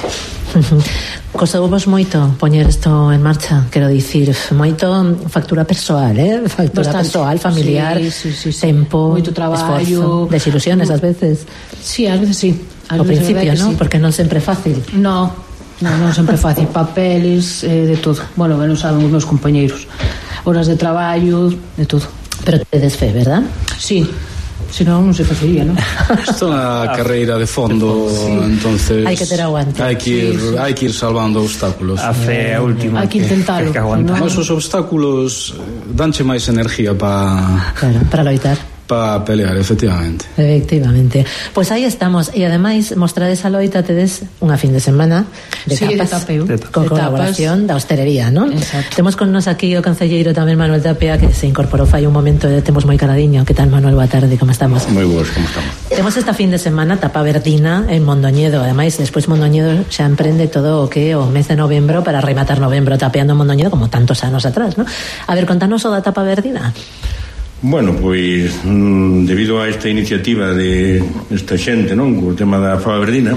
Costou vos moito poñer isto en marcha, quero dicir, moito factura persoal, eh? Factura Bastante. persoal, familiar, sí, sí, sí, sí. tempo, moito traballo, esforzo, desilusiones ás veces. Sí, ás veces sí. Ao principio, non? Sí. Porque non sempre é fácil. No. Non, non sempre é fácil, papeles, eh, de todo. Bueno, ben o saben os meus compañeiros. Horas de traballo, de todo. Pero tedes fe, verdad? Sí, senón non se facería, non? Isto é unha carreira de fondo, sí. Entonces hai que ter aguante. Hai que ir, sí, sí. hai que ir salvando obstáculos. A fe é a última. Hai que intentalo. No? Mas os obstáculos danche máis energía para claro, para loitar. Para pelear, efectivamente. Efectivamente. Pois pues aí estamos. E ademais mostrades a loita, tedes unha fin de semana de sí, tapas, de tapeu. con de colaboración tapas. Da hostelería, non? Exacto. Temos con nos aquí o concelleiro tamén Manuel Tapia, que se incorporou fai un momento, e temos moi caladiño. Que tal, Manuel? Boa tarde, como estamos? Moi boas, como estamos? Temos esta fin de semana tapa verdina en Mondoñedo. Ademais, despois Mondoñedo xa emprende todo o que o mes de novembro para rematar novembro tapeando Mondoñedo como tantos anos atrás, non? A ver, contanos o da tapa verdina. Bueno, pois mm, debido a esta iniciativa de esta xente, non, co tema da faba verdina,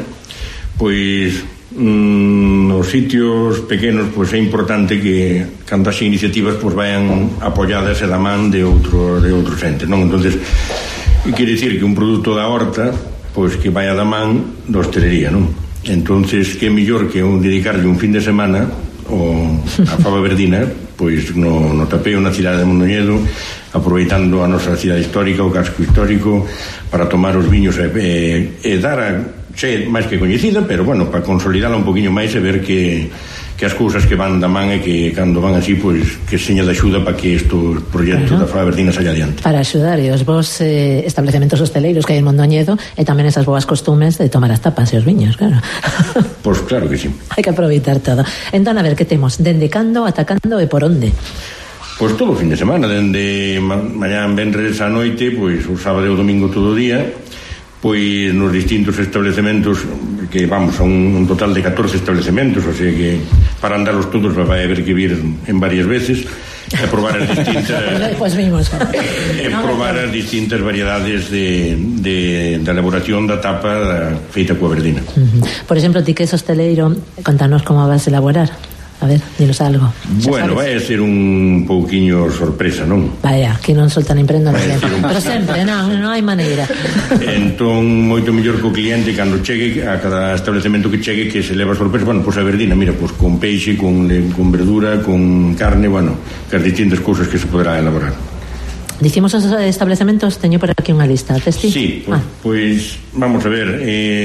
pois mm, nos sitios pequenos pois é importante que cando haxe iniciativas pois vayan apoiadas e da man de outro de outros entes, non? Entonces, quere dicir que un produto da horta pois que vaya da man da hostelería, non? Entonces, que mellor que un dedicarlle un fin de semana o a faba verdina pois no, no tapeo na cidade de Mondoñedo, aproveitando a nosa cidade histórica, o casco histórico, para tomar os viños e, e, e dar a xe máis que coñecida, pero bueno, para consolidala un poquinho máis e ver que, que as cousas que van da man e que cando van así, pois que seña de axuda para que isto proxecto da faba verdina saia adiante. Para axudar e os vos eh, establecementos hosteleiros que hai en Mondoñedo, e tamén esas boas costumes de tomar as tapas e os viños, claro. Pois claro que sí. Hai que aproveitar todo. Entón, a ver, que temos? Dende cando, atacando e por onde? Pois todo o fin de semana, dende ma mañán venres á noite, pois o sábado e o domingo todo o día, pois nos distintos establecementos, que vamos a un, un total de catorce establecementos, o sea que para andarlos todos vai haber que vir en varias veces e probar as distintas pues vimos e probar as distintas variedades de, de, de elaboración da tapa da, feita coa verdina. Uh-huh. Por exemplo, ti que és hosteleiro, contanos como vas a elaborar. A ver, dinos algo. Bueno, vai a ser un pouquiño sorpresa, non? Vaya, que non soltan imprendo ninguén. Pero sempre, non, non hai maneira. Entón, moito mellor co cliente cando chegue a cada establecemento que chegue que se leva sorpresa, bueno, pois a verdina, mira, pois con peixe, con, con verdura, con carne, bueno, que as distintas cousas que se poderá elaborar. Dicimos os establecementos, teño por aquí unha lista, testi? Sí, pois, ah. pois vamos a ver, eh,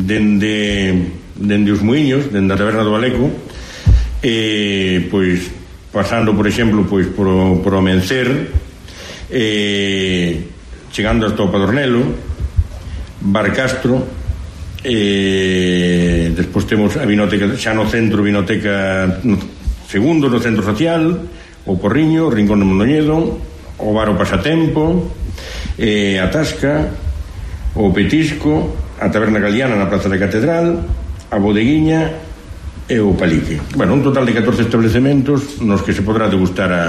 dende, dende os muiños, dende a taberna do Aleco, eh, pois pasando por exemplo pois por, por o Mencer, eh, chegando hasta o Padornelo, Barcastro, eh, despois temos a vinoteca xa no centro, vinoteca no, segundo no centro social, o Porriño, o Rincón de Mondoñedo, o Bar o Pasatempo, eh, a Tasca, o Petisco, a Taberna Galiana na Praza da Catedral, a Bodeguiña e o Palique. Bueno, un total de catorce establecementos nos que se podrá degustar a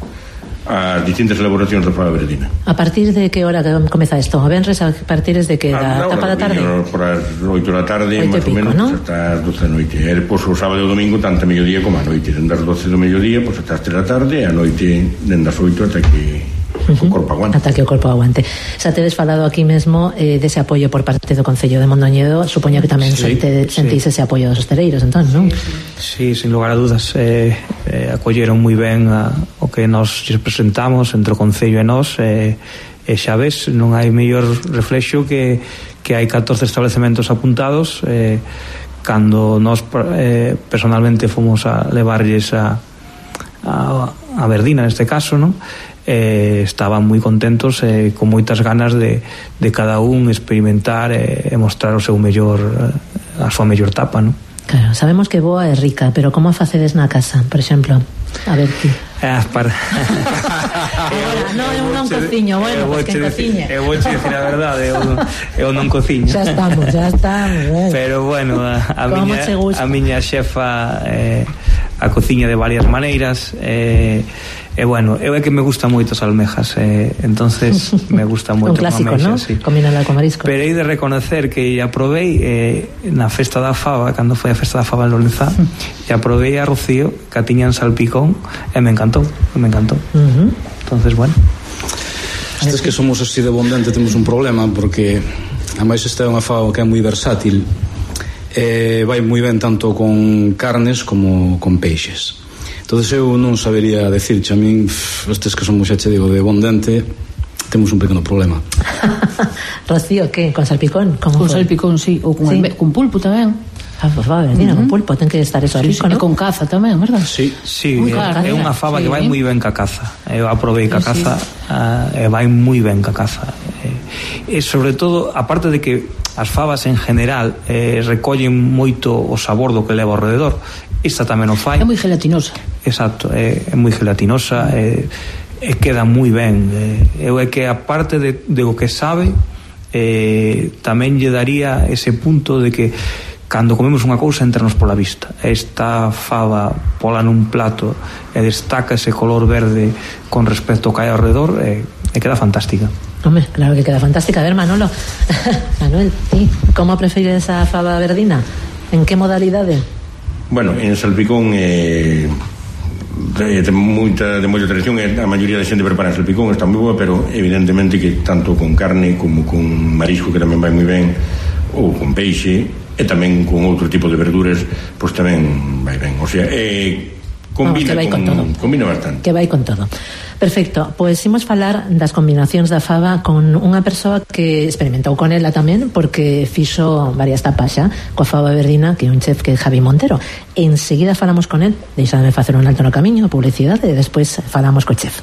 as distintas elaboracións da fava verdina. A partir de que hora comeza isto? A venres a partir de que da tapa da tarde? Por as oito da tarde, máis ou menos, ¿no? Hasta as doce da noite. E depois o sábado e o domingo tanto a mediodía como a noite. Dende as doce do mediodía, pois hasta as tres da tarde, e a noite dende as oito ata que o corpo aguante. Ata que o corpo aguante. Xa tedes falado aquí mesmo eh, dese apoio por parte do Concello de Mondoñedo. Supoño que tamén sí, sente, sentís sí. ese apoio dos hostaleiros, entón, non? Sí, sin lugar a dudas, eh, eh, acolleron moi ben a, o que nos presentamos entre o Concello e nós, eh, e xa ves, non hai mellor reflexo que, que hai catorce establecementos apuntados. eh, cando nós eh, personalmente fomos a levarlles a, a, a Verdina neste caso, non? Eh, estaban moi contentos e eh, con moitas ganas de, de cada un experimentar e eh, mostrar o seu mellor, eh, a súa mellor tapa, non? Claro, sabemos que boa é rica, pero como a facedes na casa, por exemplo? A ver ti. Eh, para... Agora, non, eu non cociño, bueno, pois que cociña. Eu vou che dicir a verdade, eu, eu non cociño. Xa estamos, xa estamos. Eh. Pero bueno, a, a, miña, a miña xefa eh, a cociña de varias maneiras, eh, e bueno, eu é que me gusta moito as almejas, eh, entonces me gusta moito. Un clásico, ameixa, ¿no? Sí. Combinala con marisco. Pero hei de reconocer que ya probei eh, na festa da fava, cando foi a festa da fava en Lorenzá, e aprobei a Rocío que tiñan salpicón e me encantou, me encantou. Uh-huh. Entonces, bueno. Estes que somos así de abundante temos un problema, porque ademais esta é unha fava que é moi versátil, e vai moi ben tanto con carnes como con peixes. Entonces eu non sabería decirche, a min estes que somos, xa che digo, de abundante, temos un pequeno problema. Rocío, que? Con salpicón? Con foi? Salpicón, sí, ou con, ¿Sí? El, con pulpo tamén. Ah, pues va, verdina, uh-huh. Con pulpo ten que estar eso sí, rico, sí, ¿no? E con caza tamén, verdad? Sí, sí, Uy, é, claro, é unha fava sí, que vai moi ben ca caza. Eu aprovei ca sí, caza sí. Uh, e vai moi ben ca caza. E, e sobre todo, aparte de que as favas en general eh, recollen moito o sabor do que leva ao rededor, esta tamén o fai. É moi gelatinosa. Exacto, é, é moi gelatinosa e, e queda moi ben. E, eu é que aparte de, de o que sabe, eh, tamén lle daría ese punto de que cando comemos unha cousa entranos pola vista. Esta fava pola nun plato e destaca ese color verde con respecto ao que hai ao redor e, e queda fantástica. Hombre, claro que queda fantástica. A ver, Manolo, Manuel, ¿sí? ¿Cómo prefieres a fava verdina? ¿En qué modalidade? Bueno, en salpicón eh, de, de moita de moita tradición, a maioría da xente prepara salpicón, está moi boa, pero evidentemente que tanto con carne como con marisco, que tamén vai moi ben, ou con peixe, e tamén con outro tipo de verduras, pois tamén vai ben. O sea, eh, combina, Vamos, con, con combina bastante. Que vai con todo. Perfecto, pois imos falar das combinacións da fava con unha persoa que experimentou con ela tamén, porque fixo varias tapas xa coa fava verdina, que é un chef que é Javi Montero. Enseguida falamos con el, deixadme facer un alto no camiño, publicidade, e despois falamos co chef.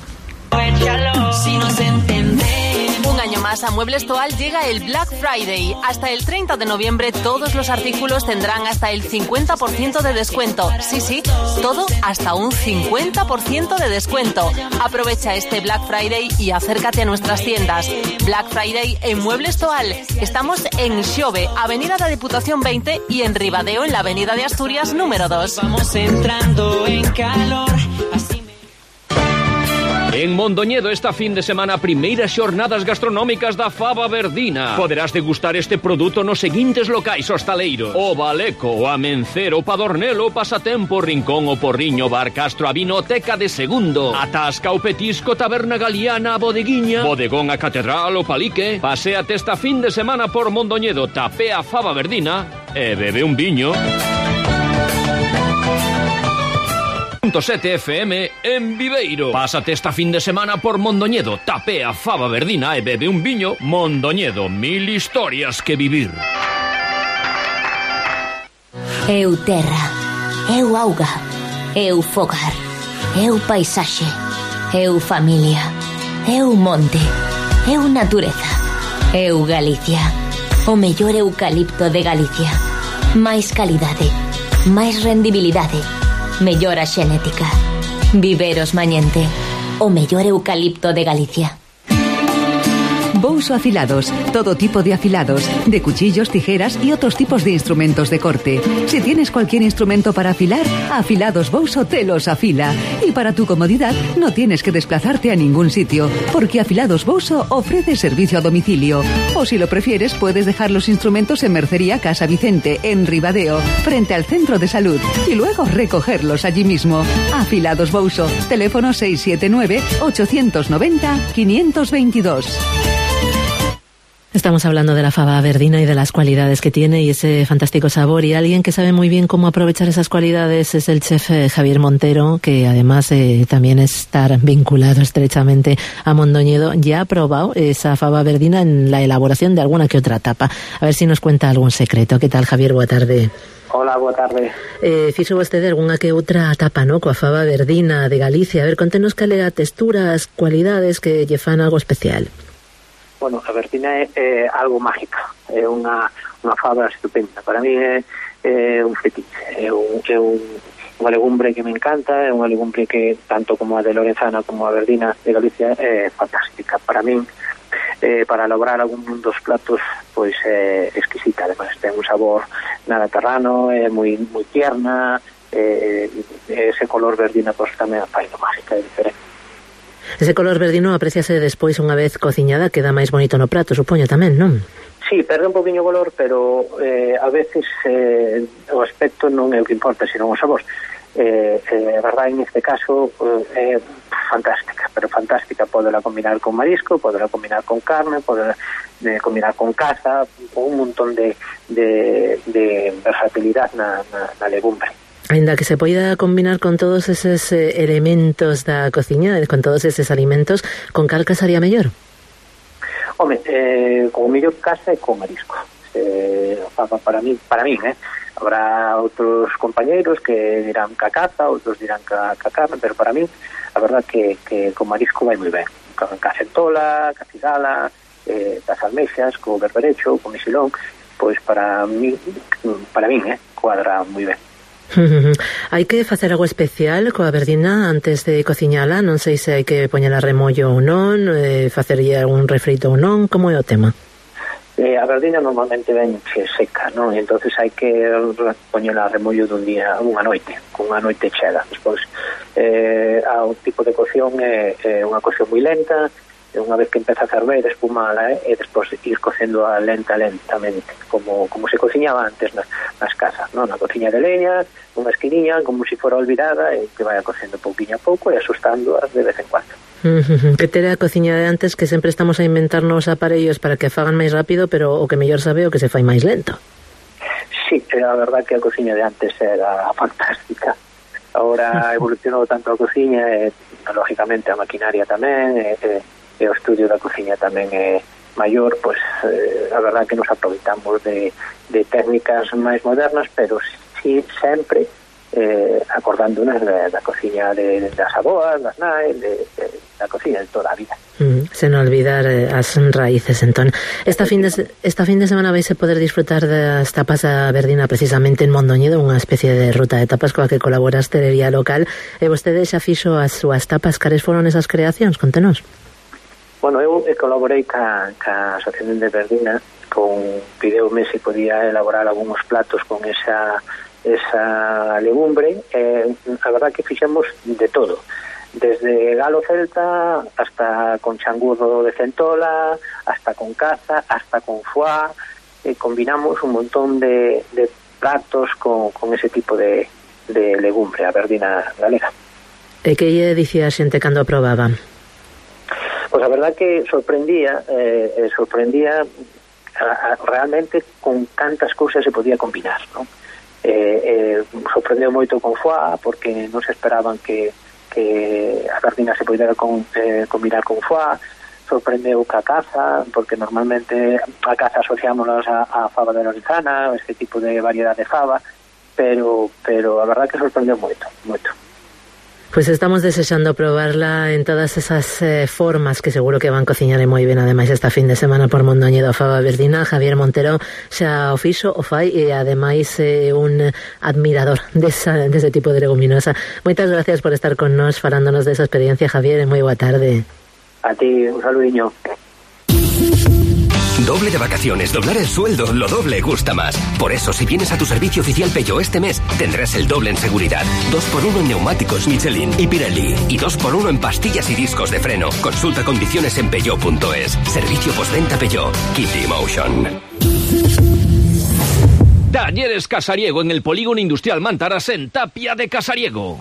Si nos entendemos. Un año más a Muebles Toal llega el Black Friday. Hasta el treinta de noviembre todos los artículos tendrán hasta el cincuenta por ciento de descuento. Sí, sí, todo hasta un cincuenta por ciento de descuento. Aprovecha este Black Friday y acércate a nuestras tiendas. Black Friday en Muebles Toal. Estamos en Xove, Avenida da Diputación veinte, y en Ribadeo, en la Avenida de Asturias número dos. Vamos entrando en calor. Así En Mondoñedo esta fin de semana primeiras xornadas gastronómicas da fava verdina. Poderás degustar este produto nos seguintes locais hostaleiros: o Baleco, o Amencer, o Padornelo, o Pasatempo, o Rincón, o Porriño, Bar Castro, a Vinoteca de Segundo, a Tasca, o Petisco, Taberna Galiana, a Bodeguiña, Bodegón, a Catedral, o Palique. Paséate esta fin de semana por Mondoñedo, tapea a fava verdina e bebe un viño. sete F M en Viveiro. Pásate esta fin de semana por Mondoñedo, tapea fava verdina e bebe un viño. Mondoñedo, mil historias que vivir. Eu terra, eu auga, eu fogar, eu paisaxe, eu familia, eu monte, eu natureza, eu Galicia, o mellor eucalipto de Galicia. Máis calidade, máis rendibilidade, mellora xenética. Viveros Mañente, o mellor eucalipto de Galicia. Bouso Afilados, todo tipo de afilados, de cuchillos, tijeras y otros tipos de instrumentos de corte. Si tienes cualquier instrumento para afilar, Afilados Bouso te los afila. Y para tu comodidad, no tienes que desplazarte a ningún sitio, porque Afilados Bouso ofrece servicio a domicilio. O si lo prefieres, puedes dejar los instrumentos en Mercería Casa Vicente, en Ribadeo, frente al centro de salud, y luego recogerlos allí mismo. Afilados Bouso, teléfono seis siete nueve, ocho nueve cero, cinco dos dos. Estamos hablando de la fava verdina y de las cualidades que tiene y ese fantástico sabor, y alguien que sabe muy bien cómo aprovechar esas cualidades es el chef eh, Javier Montero, que además eh, también estar vinculado estrechamente a Mondoñedo. Ya ha probado esa fava verdina en la elaboración de alguna que otra tapa. A ver si nos cuenta algún secreto. ¿Qué tal, Javier? Boa tarde. Hola, boa tarde. Eh, fixo vostede algunha que outra tapa, no? Coa fava verdina de Galicia. A ver, contenos cal é a textura, as cualidades que lle fan algo especial. Bueno, a verdina é, é algo mágica, é unha, unha fabra estupenda. Para mí é, é un fetiche, é, un, é un, unha legumbre que me encanta, é unha legumbre que, tanto como a de Lorenzana como a verdina de Galicia, é fantástica. Para mí, eh, para lograr algún dos platos, pois é exquisita. Además, ten un sabor nada terrano, é moi, moi tierna, eh, ese color verdina, pois tamén fai no mágica, é diferente. Ese color verdino apreciase despois unha vez cociñada, queda máis bonito no prato, supoño tamén, non? Sí, perde un poquinho o color, pero eh, a veces eh, o aspecto non é o que importa, sino o sabor. Eh, eh, a verdade, en este caso, é eh, fantástica, pero fantástica. Podela combinar con marisco, podela combinar con carne, podela eh, combinar con caza, con un montón de, de, de versatilidad na, na, na legumbre. Ainda que se poida combinar con todos eses eh, elementos da cociña, con todos eses alimentos, con cal casaría mellor? Home, eh, con o mellor casa e con marisco. Eh, para, para mí, para mí, eh? Habrá outros compañeiros que dirán ca caza, outros dirán ca, ca carne, pero para mí, a verdad que, que con marisco vai moi ben. Con ca centola, ca cigala, eh, cas almexas, co berberecho, co mexilón, pois para mí, para mí, eh, cuadra moi ben. Hai que facer algo especial coa verdina antes de cociñala, non sei se hai que poñela a remollo ou non, eh, facerlle algún refrito ou non, como é o tema? Eh, a verdina normalmente ven seca, non? E entonces hai que poñela a remollo dun día, unha noite, con unha noite cheda. Despois, eh, ao tipo de cocción é, é unha cocción moi lenta, e unha vez que empeza a ferver, espumala, eh, e despois ir cocendo a lenta, lentamente, como, como se cociñaba antes nas, nas casas, non? Na cociña de leña, unha esquiniña, como se fora olvidada, e que vaya cocendo pouquinho a pouco e asustándoas de vez en cuando. Uh-huh. Que tere a cociña de antes, que sempre estamos a inventar novos aparellos para que fagan máis rápido, pero o que mellor sabe o que se fai máis lento. Sí, a verdad que a cociña de antes era fantástica. Ahora evolucionou tanto a cociña, e lógicamente a maquinaria tamén, e, e e o estudio da cociña tamén é maior, pois eh, a verdade que nos aproveitamos de, de técnicas máis modernas, pero si sempre eh, acordándonos da, da cociña de, das aboas, das nai, de, de, da cociña de toda a vida. Mm, sen olvidar eh, as raíces, entón. Esta fin de, esta fin de semana vais a poder disfrutar das tapas da verdina precisamente en Mondoñedo, unha especie de ruta de tapas coa que colabora a hostelería local, e vostede xa fixo as súas tapas. Cales foron esas creacións? Contenos. Bueno, eu colaborei ca, ca Asociación de Verdina, con pideume se podía elaborar algúns platos con esa, esa legumbre, e a verdad que fixemos de todo, desde galo celta hasta con changurro de centola, hasta con caza, hasta con foie, e combinamos un montón de, de platos con, con ese tipo de, de legumbre, a verdina galega. E que lle dicía a xente cando a probaba? Pois a verdad que sorprendía, eh, sorprendía a, a, realmente con tantas cousas se podía combinar, non? Eh, eh, sorprendeu moito con foie, porque non se esperaban que, que a verdina se podía con, eh, combinar con foie. Sorprendeu ca caza, porque normalmente a caza asociámonos a, a fava de Lorenzana, este tipo de variedad de fava, pero, pero a verdad que sorprendeu moito, moito. Pues estamos desexando probarla en todas esas eh, formas que seguro que van cociñar moi ben ademais esta fin de semana por Mondoñedo. A faba verdina, Javier Montero xa o fixo, o fai e ademais eh, un admirador desa, dese tipo de leguminosa. Moitas gracias por estar con nós falándonos desa experiencia, Javier, e moi boa tarde. A ti, un saludiño. Doble de vacaciones, doblar el sueldo, lo doble gusta más. Por eso, si vienes a tu servicio oficial Peugeot este mes, tendrás el doble en seguridad. Dos por uno en neumáticos Michelin y Pirelli. Y dos por uno en pastillas y discos de freno. Consulta condiciones en peugeot punto es. Servicio postventa Peugeot. Keep the emotion. Talleres Casariego en el Polígono Industrial Mántaras en Tapia de Casariego.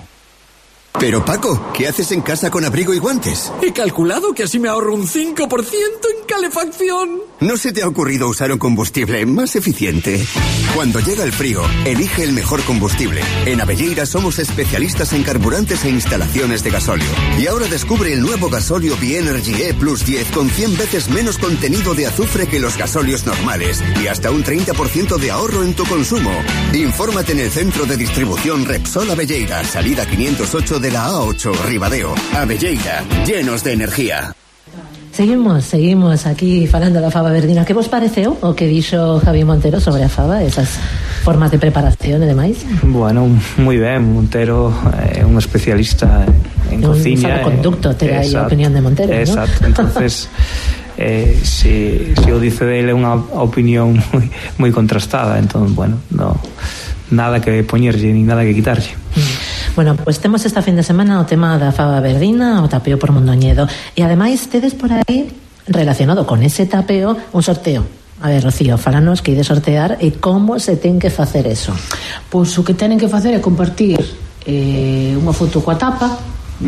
Pero Paco, ¿qué haces en casa con abrigo y guantes? He calculado que así me ahorro un cinco por ciento en calefacción. ¿No se te ha ocurrido usar un combustible más eficiente? Cuando llega el frío, elige el mejor combustible. En Abelleira somos especialistas en carburantes e instalaciones de gasóleo. Y ahora descubre el nuevo gasóleo Bienergy E Plus diez con cien veces menos contenido de azufre que los gasóleos normales y hasta un treinta por ciento de ahorro en tu consumo. Infórmate en el centro de distribución Repsol Abelleira, salida quinientos ocho de la A ocho, Ribadeo. Abelleira, llenos de energía. Seguimos, seguimos aquí falando da faba verdina. Que vos pareceu o que dixo Javier Montero sobre a faba, esas formas de preparación e demais? Bueno, moi ben, Montero é un especialista en un cociña. Un conducto, terá aí a opinión de Montero, exacto, ¿no? Entonces, eh, si, si o dice dele é unha opinión moi, moi contrastada, entón, bueno, no, nada que poñerlle, ni nada que quitarlle. Bueno, pues temos esta fin de semana o tema da faba verdina, o tapeo por Mondoñedo. E ademais tedes por aí, relacionado con ese tapeo, un sorteo. A ver, Rocío, falanos que ide sortear e como se ten que facer eso. Pois o que tenen que facer é compartir eh, unha foto coa tapa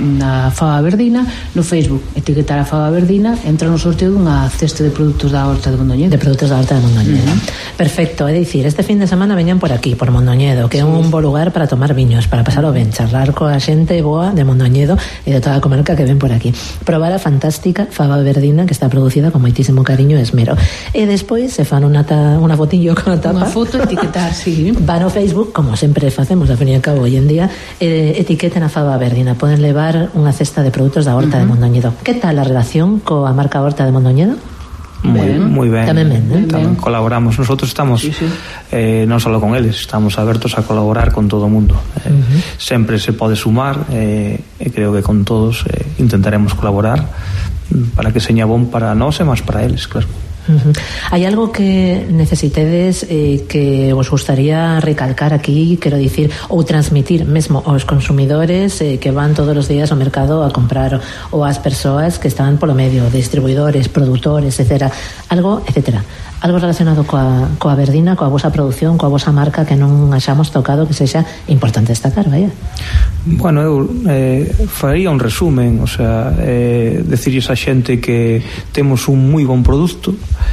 na faba verdina no Facebook, etiquetar a faba verdina, entra no sorteo dunha cesta de produtos da horta de Mondoñedo. De produtos da horta de Mondoñedo. Uh-huh. Perfecto, é dicir, este fin de semana veñan por aquí, por Mondoñedo, que é un bo lugar para tomar viños, para pasar o ben, charlar coa xente boa de Mondoñedo e de toda a comarca que ven por aquí. Probar a fantástica faba verdina que está producida con moitísimo cariño e esmero. E despois se fan unha, ta, unha fotillo con a tapa. Unha foto, etiquetar, sí. Van ao Facebook, como sempre facemos, a fin e a cabo, hoy en día, eh, etiqueten a faba verdina. Poden levar unha cesta de produtos da horta uh-huh. de Mondoñedo. Que tal a relación coa marca Horta de Mondoñedo? Moi ben, moi ben. Tamén ben, ¿eh? Tamén colaboramos. Nosotros estamos sí, sí. Eh, non só con eles, estamos abertos a colaborar con todo o mundo. Eh, uh-huh. Sempre se pode sumar eh, e creo que con todos eh, intentaremos colaborar para que seña bon para nós e máis para eles, claro. Uh-huh. Hai algo que necesitedes eh, que vos gustaría recalcar aquí, quero dicir, ou transmitir mesmo aos consumidores eh, que van todos os días ao mercado a comprar, ou ás persoas que están polo medio, distribuidores, produtores, etcétera, algo, etcétera, algo relacionado coa, coa verdina, coa vosa produción, coa vosa marca que non achamos tocado que sexa importante destacar, vaya. Bueno, eu eh, faría un resumen, o sea, eh, decirles a xente que temos un moi bon produto,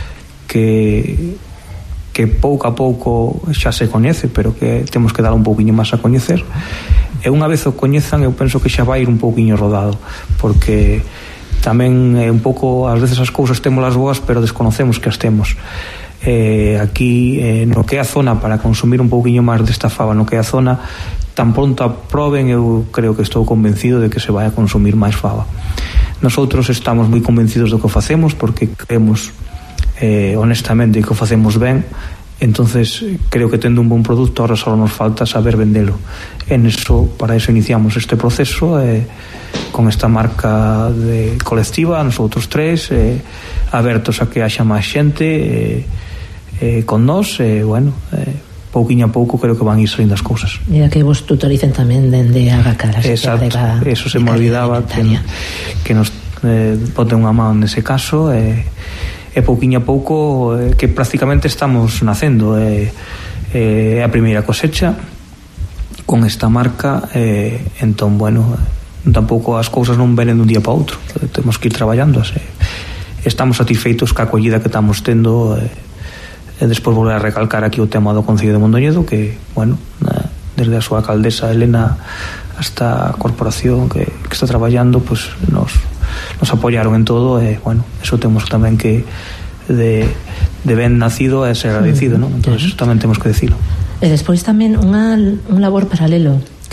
que que pouco a pouco xa se coñece, pero que temos que dar un pouquiño máis a coñecer, e unha vez o coñezan eu penso que xa vai ir un pouquiño rodado, porque tamén é un pouco, ás veces as cousas temos as boas pero desconocemos que as temos. Eh, aquí eh, no que é a zona para consumir un pouquiño máis desta faba, no que é a zona, tan pronto a proben, eu creo que estou convencido de que se vai a consumir máis faba. Nosotros estamos moi convencidos do que facemos, porque creemos eh, honestamente que o facemos ben, entonces creo que tendo un bon produto ahora só nos falta saber vendelo. En eso, para eso iniciamos este proceso eh, con esta marca de colectiva, nosotros tres eh, abertos a que haxa máis xente eh, eh, con nós, e eh, bueno, eh, pouquiño a pouco creo que van ir salindo as cousas. E a que vos tutoricen tamén dende a cara. Exacto, eso se me olvidaba, que, que nos eh, boten unha mão nese caso, e eh, e pouquiño a pouco eh, que prácticamente estamos nacendo, é eh, eh, a primeira cosecha con esta marca, eh, entón, bueno, tampouco as cousas non venen dun día para outro, eh, temos que ir traballando, eh. Estamos satisfeitos ca acollida que estamos tendo, eh, e despois volver a recalcar aquí o tema do Concello de Mondoñedo, que, bueno, eh, desde a súa alcaldesa Elena hasta a corporación que, que está traballando, pues nos nos apoyaron en todo, e, bueno, eso temos tamén que de, de ben nacido é ser agradecido, ¿no? Entonces tamén temos que decirlo. E despois tamén unha, un labor paralelo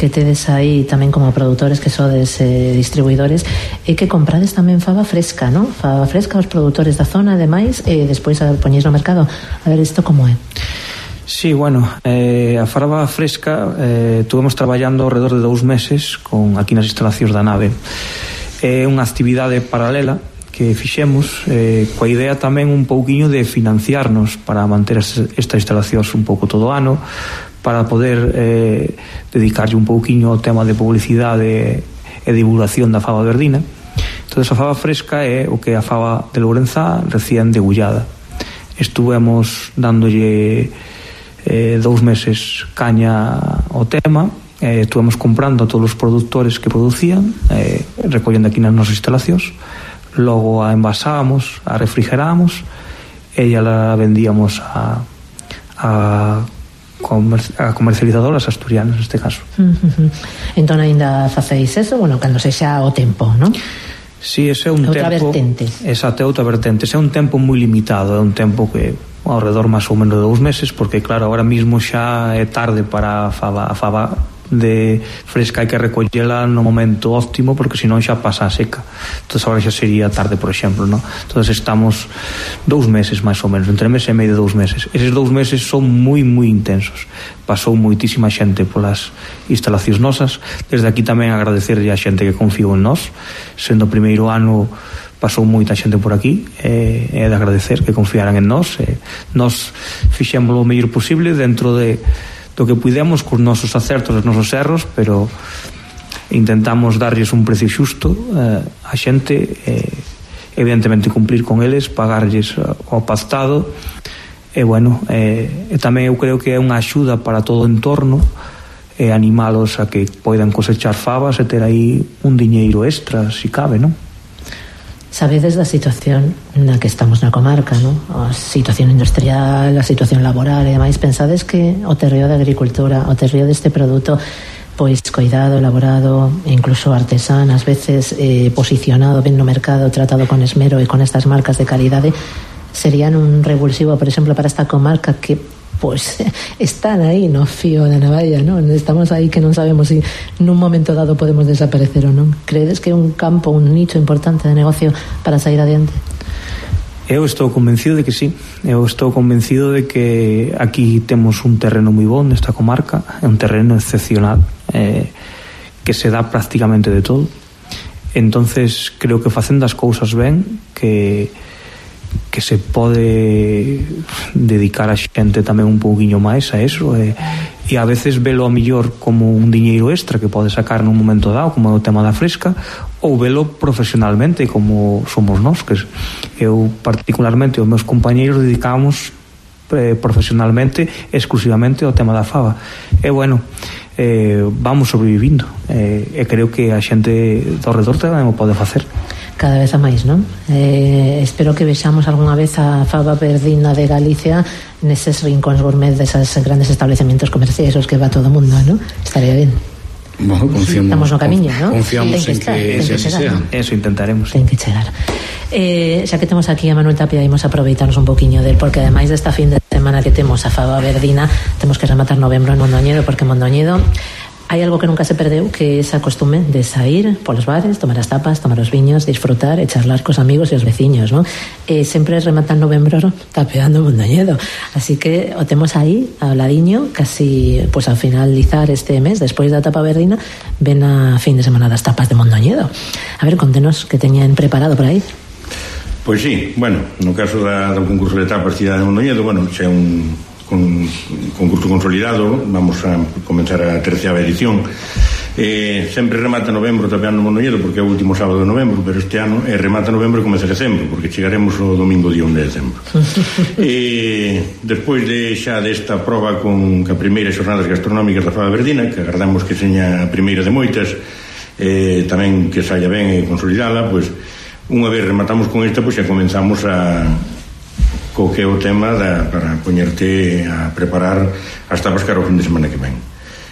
que tedes aí tamén como produtores que sodes eh, distribuidores é que comprades tamén fava fresca, non? Fava fresca aos produtores da zona, ademais, e despois a poñéis no mercado. A ver, isto como é? Sí, bueno, eh, a fava fresca eh, estuvemos traballando alrededor de dous meses con aquí nas instalacións da nave. É unha actividade paralela que fixemos eh, coa idea tamén un pouquiño de financiarnos para manter estas instalacións un pouco todo o ano, para poder eh, dedicarlle un pouquiño ao tema de publicidade e divulgación da fava verdina. Entón, a fava fresca é o que é a fava de Lourenzá recién degullada. Estuvemos dándolle eh, dous meses caña ao tema, eh, estuvemos comprando a todos os produtores que producían, eh, recollendo aquí nas nosas instalacións, logo a envasábamos, a refrigerábamos e ya la vendíamos a a a comercializadoras asturianas neste caso. Uh-huh. Entón ainda facéis eso, bueno, cando sexa o tempo, non? Si, sí, ese é un outra tempo... vertente. Exacto, é outra vertente. Ese é un tempo moi limitado, é un tempo que ao redor máis ou menos de dous meses, porque claro, agora mismo xa é tarde para a fava, a fava de fresca hai que recollela no momento óptimo, porque senón xa pasa a seca. Entón agora xa sería tarde, por exemplo, ¿no? Entón estamos dous meses máis ou menos, entre mes e medio de dous meses. Eses dous meses son moi moi intensos. Pasou moitísima xente polas instalacións nosas. Desde aquí tamén agradecerlle a xente que confiou en nós. Sendo o primeiro ano pasou moita xente por aquí, e é de agradecer que confiaran en nós. E nós fixemos o mellor posible dentro de do que pudemos cos nosos acertos e os nosos erros, pero intentamos darlles un precio xusto eh, a xente, eh, evidentemente cumplir con eles, pagarlles o pactado, e bueno, eh, e tamén eu creo que é unha axuda para todo o entorno, e animalos a que poidan cosechar favas e ter aí un diñeiro extra, si cabe, non? Sabedes da situación na que estamos na comarca, non? A situación industrial, a situación laboral e demais. Pensades que o terreo da agricultura, o terreo deste produto pois coidado, elaborado e incluso artesán, ás veces eh, posicionado ben no mercado, tratado con esmero e con estas marcas de calidade, serían un revulsivo, por exemplo, para esta comarca que pois están aí no fío da navalla, non? Estamos aí que non sabemos se si nun momento dado podemos desaparecer ou non. Credes que é un campo, un nicho importante de negocio para sair adiante? Eu estou convencido de que sí. Eu estou convencido de que aquí temos un terreno moi bon nesta comarca, é un terreno excepcional, eh, que se dá prácticamente de todo. Entonces creo que facendo as cousas ben, que que se pode dedicar a xente tamén un pouquiño máis a eso, e, e a veces velo a millor como un diñeiro extra que pode sacar nun momento dado, como é o tema da fresca, ou velo profesionalmente como somos nós, que eu particularmente os meus compañeiros dedicamos eh, profesionalmente exclusivamente ao tema da fava. E bueno, eh, vamos sobrevivindo, eh, e creo que a xente do redor tamén o pode facer. Cada vez a máis, non? Eh, espero que vexamos algunha vez a fava verdina de Galicia neses rincóns gourmet desas grandes establecimientos comerciais os que va todo o mundo, non? Estaría ben. Bueno, confiamos, estamos no camiño, non? Confiamos que en estar, que, que, que sea. Eso intentaremos. Ten que chegar. Eh, xa que temos aquí a Manuel Tapia, imos aproveitarnos un poquinho del, porque ademais desta fin de semana que temos a fava verdina, temos que rematar novembro en Mondoñedo, porque en Mondoñedo hai algo que nunca se perdeu, que é esa costume de sair polos bares, tomar as tapas, tomar os viños, disfrutar e charlar cos amigos e os veciños, non? E sempre rematan novembro tapeando Mondoñedo. Así que o temos aí, ao ladiño, casi pues, ao finalizar este mes, despois da tapa verdina, ven a fin de semana das tapas de Mondoñedo. A ver, contenos que teñen preparado por aí. Pois sí, bueno, no caso da, do concurso de tapas Cidade de Mondoñedo, bueno, xa é un con concurso consolidado, vamos a comenzar a terceava edición. Eh, sempre remata novembro tapeando Mondoñedo, porque é o último sábado de novembro, pero este ano eh, remata novembro e comeza decembro, porque chegaremos o domingo día un de decembro. E despois de xa desta proba con a primeira xornadas gastronómicas da fava verdina, que agardamos que seña a primeira de moitas, eh, tamén que saia ben e consolidala, pois unha vez rematamos con esta, pois xa comenzamos a co que é o tema da, para poñerte a preparar as tapas cara ao fin de semana que ven.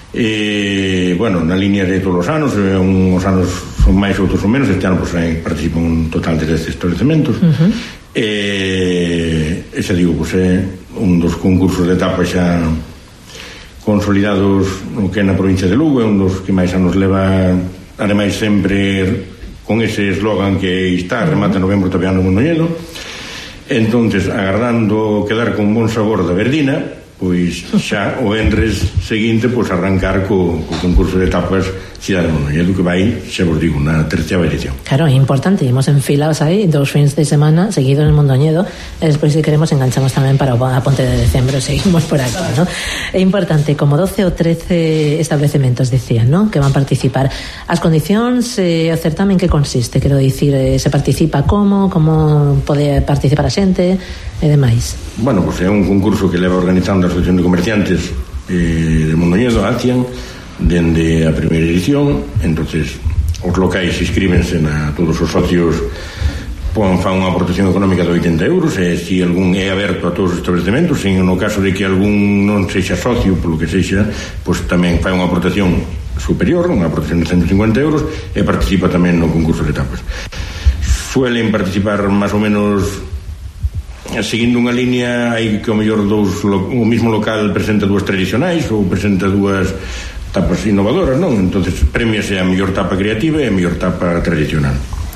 E, bueno, na línea de todos os anos, uns anos son máis, outros son menos. Este ano pues, participan un total de dez establecementos. Uh-huh. E, e xa digo, pues, é un dos concursos de tapas xa consolidados no que é na provincia de Lugo, é un dos que máis anos leva, ademais sempre con ese eslogan que está, remata novembro tapeando Mondoñedo. Entonces, agardando quedar con bon sabor da verdina, pois xa o venres seguinte pois arrancar co, co concurso de tapas Cidade de Mondoñedo, que vai, xa vos digo, na terceira edición. Claro, é importante, imos enfilados aí dous fins de semana seguidos en Mondoñedo, e despois, se queremos, enganchamos tamén para a Ponte de Decembro, seguimos por aquí, ¿no? É importante, como doce ou trece establecementos, dicían, ¿no?, que van participar. As condicións, eh, o certamen, que consiste? Quero dicir, eh, se participa como, como pode participar a xente e demais. Bueno, pois pues é un concurso que leva organizando a Asociación de Comerciantes eh, de Mondoñedo, ACIAN, dende a primeira edición. Entonces os locais inscríbense na, todos os socios pon, fan unha aportación económica de oitenta euros, e se algún é aberto a todos os establecementos, e no caso de que algún non sexa socio, polo que sexa, pois tamén fai unha aportación superior, unha aportación de ciento cincuenta euros, e participa tamén no concurso de tapas. Suelen participar máis ou menos seguindo unha línea, hai que o mellor dous, o mismo local presenta dúas tradicionais ou presenta dúas tapas innovadoras, non? Entonces premiase a mellor tapa creativa e a mellor tapa tradicional.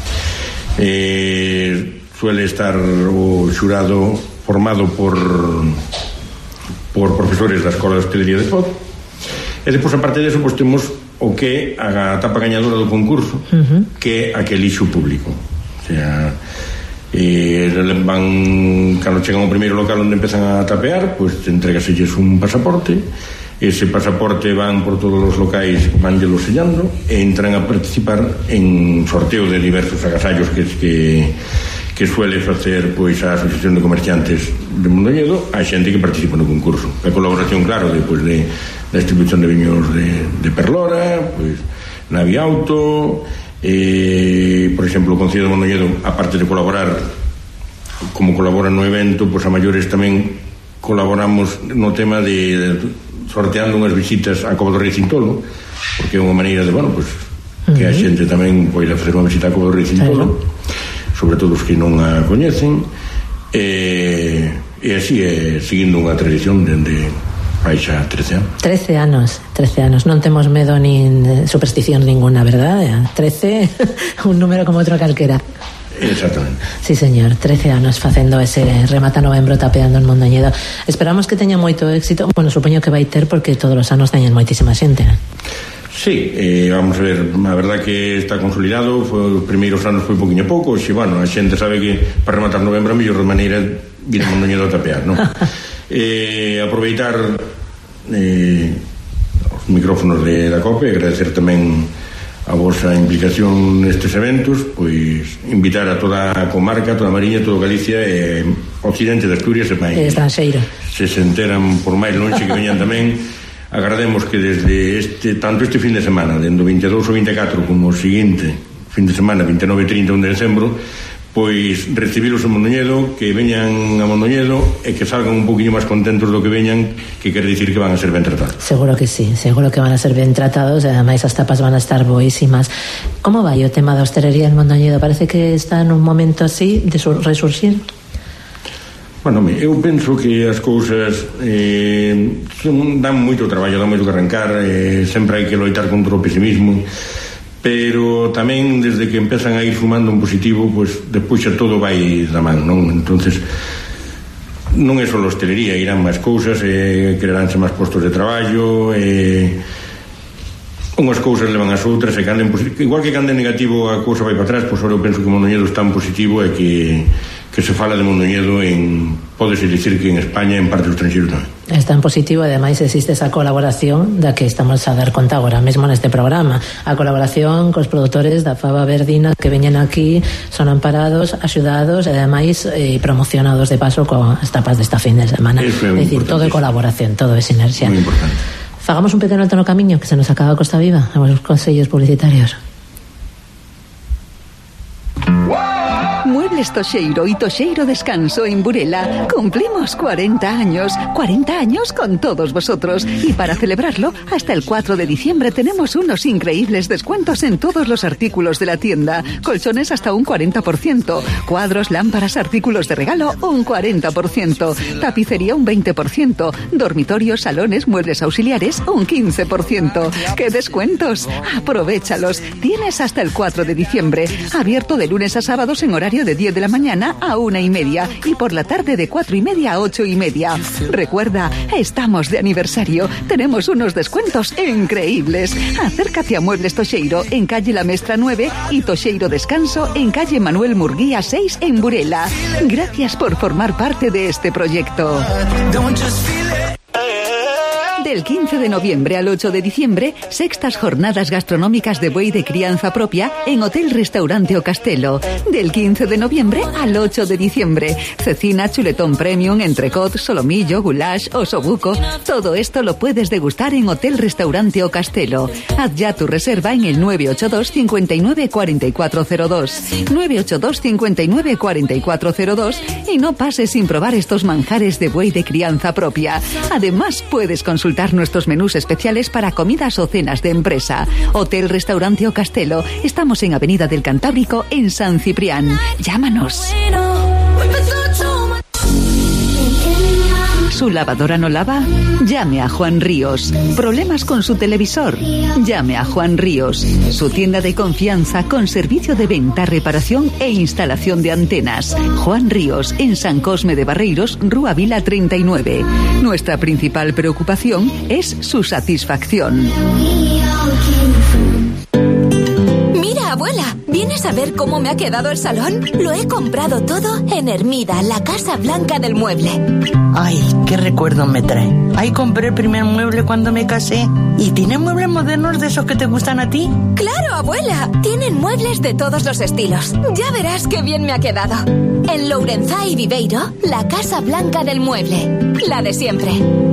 Eh, suele estar o xurado formado por por profesores da Escola de Hostelería de Foz, e depois, aparte deso, pois temos o que a tapa gañadora do concurso, uh-huh. que é a que elixe o público. O sea, e van, cando chegan ao primeiro local onde empezan a tapear, pois entregaselles un pasaporte. Ese pasaporte van por todos os locais, vanllelo sellando, e entran a participar en sorteo de diversos agasallos que que, que suele facer pois a Asociación de Comerciantes de Mondoñedo a xente que participa no concurso. A colaboración, claro, depois de da distribución de viños de, de Perlora, pois Navi Auto, eh, por exemplo, o Concello de Mondoñedo, aparte de colaborar como colabora no evento, pois a maiores tamén colaboramos no tema de, de sorteando unhas visitas a Cova do Rei Cintolo, porque é unha maneira de, bueno, pues, uh-huh. que a xente tamén poida facer unha visita a Cova do Rei Cintolo, sí. sobre todo os que non a coñecen, e, e así é seguindo unha tradición dende hai xa trece anos. trece anos, trece anos, non temos medo nin superstición ninguna, verdad? trece, un número como outro calquera. Exactamente. Sí, señor, trece anos facendo ese remata novembro tapeando en Mondoñedo. Esperamos que teña moito éxito. Bueno, supoño que vai ter, porque todos os anos teñen moitísima xente, ¿no? Sí, eh, vamos a ver, a verdad que está consolidado. Foi, os primeiros anos foi poquinho pouco, e bueno, a xente sabe que para rematar novembro a mellor maneira vir a Mondoñedo a tapear, non? eh, aproveitar eh, os micrófonos de, da COPE, agradecer tamén a vosa implicación nestes eventos, pois invitar a toda a comarca, toda a Mariña, toda Galicia e Occidente de Asturias e máis. Estranxeiro. Se se enteran por máis longe que veñan tamén. Agrademos que desde este, tanto este fin de semana, dende o veintidós ou veinticuatro, como o seguinte fin de semana, veintinueve e trinta de decembro, pois recibilos en Mondoñedo, que veñan a Mondoñedo e que salgan un poquinho máis contentos do que veñan, que quere dicir que van a ser ben tratados. Seguro que sí, seguro que van a ser ben tratados, e ademais as tapas van a estar boísimas. Como vai o tema da hostelería en Mondoñedo? Parece que está nun momento así de resurxir? Bueno, eu penso que as cousas eh, son, dan moito traballo, dan moito que arrancar, eh, sempre hai que loitar contra o pesimismo, pero tamén desde que empezan a ir sumando un positivo, pues despois xa todo vai da man, non? Entonces non é só a hostelería, irán máis cousas, eh, crearánse máis postos de traballo, eh, unhas cousas levan as outras, e canden positivo, igual que cande negativo a cousa vai para atrás, pois ahora eu penso que Mondoñedo está en positivo, e que que se fala de Mondoñedo en, pódese dicir que en España, en parte do estranxeiro tamén. Está en positivo, ademais existe esa colaboración da que estamos a dar conta agora mesmo neste programa, a colaboración cos produtores da fava verdina que veñen aquí, son amparados, axudados e ademais eh, promocionados de paso coas tapas desta fin de semana. É, é dicir, todo é colaboración, todo é sinerxia. Moi importante. Fagamos un pequeno alto no camiño, que se nos acaba a Costa Viva, a vos consellos publicitarios. Muebles Toxeiro y Toxeiro Descanso en Burela cumplimos cuarenta años. cuarenta años con todos vosotros. Y para celebrarlo, hasta el cuatro de diciembre tenemos unos increíbles descuentos en todos los artículos de la tienda. Colchones hasta un cuarenta por ciento. Cuadros, lámparas, artículos de regalo, un cuarenta por ciento. Tapicería, un veinte por ciento. Dormitorios, salones, muebles auxiliares, un quince por ciento. ¡Qué descuentos! Aprovéchalos. Tienes hasta el cuatro de diciembre. Abierto de lunes a sábados en horario de diez de la mañana a una y media y por la tarde de cuatro y media a ocho y media. Recuerda, estamos de aniversario. Tenemos unos descuentos increíbles. Acércate a Muebles Toxeiro en calle La Mestra nueve y Toxeiro Descanso en calle Manuel Murguía seis en Burela. Gracias por formar parte de este proyecto. Del quince de noviembre al ocho de diciembre, sextas jornadas gastronómicas de buey de crianza propia en Hotel Restaurante O Castelo. Del quince de noviembre al ocho de diciembre, cecina, chuletón premium, entrecot, solomillo, goulash, osobuco. Todo esto lo puedes degustar en Hotel Restaurante O Castelo. Haz ya tu reserva en el nueve ocho dos, cinco nueve, cuatro cuatro cero dos. nueve ocho dos, cinco nueve, cuatro cuatro cero dos y no pases sin probar estos manjares de buey de crianza propia. Además, puedes consultar nuestros menús especiales para comidas o cenas de empresa. Hotel Restaurante O Castelo. Estamos en Avenida del Cantábrico, en San Ciprián. Llámanos. ¿Su lavadora no lava? Llame a Juan Ríos. ¿Problemas con su televisor? Llame a Juan Ríos. Su tienda de confianza con servicio de venta, reparación e instalación de antenas. Juan Ríos, en San Cosme de Barreiros, Rúa Vila treinta y nueve. Nuestra principal preocupación es su satisfacción. Mira, abuela, ¿vienes a ver cómo me ha quedado el salón? Lo he comprado todo en Hermida, la Casa Blanca del Mueble. Ay, qué recuerdo me trae. Ahí compré el primer mueble cuando me casé. ¿Y tienen muebles modernos de esos que te gustan a ti? ¡Claro, abuela! Tienen muebles de todos los estilos. Ya verás qué bien me ha quedado. En Lourenzá y Viveiro, la Casa Blanca del Mueble. La de siempre.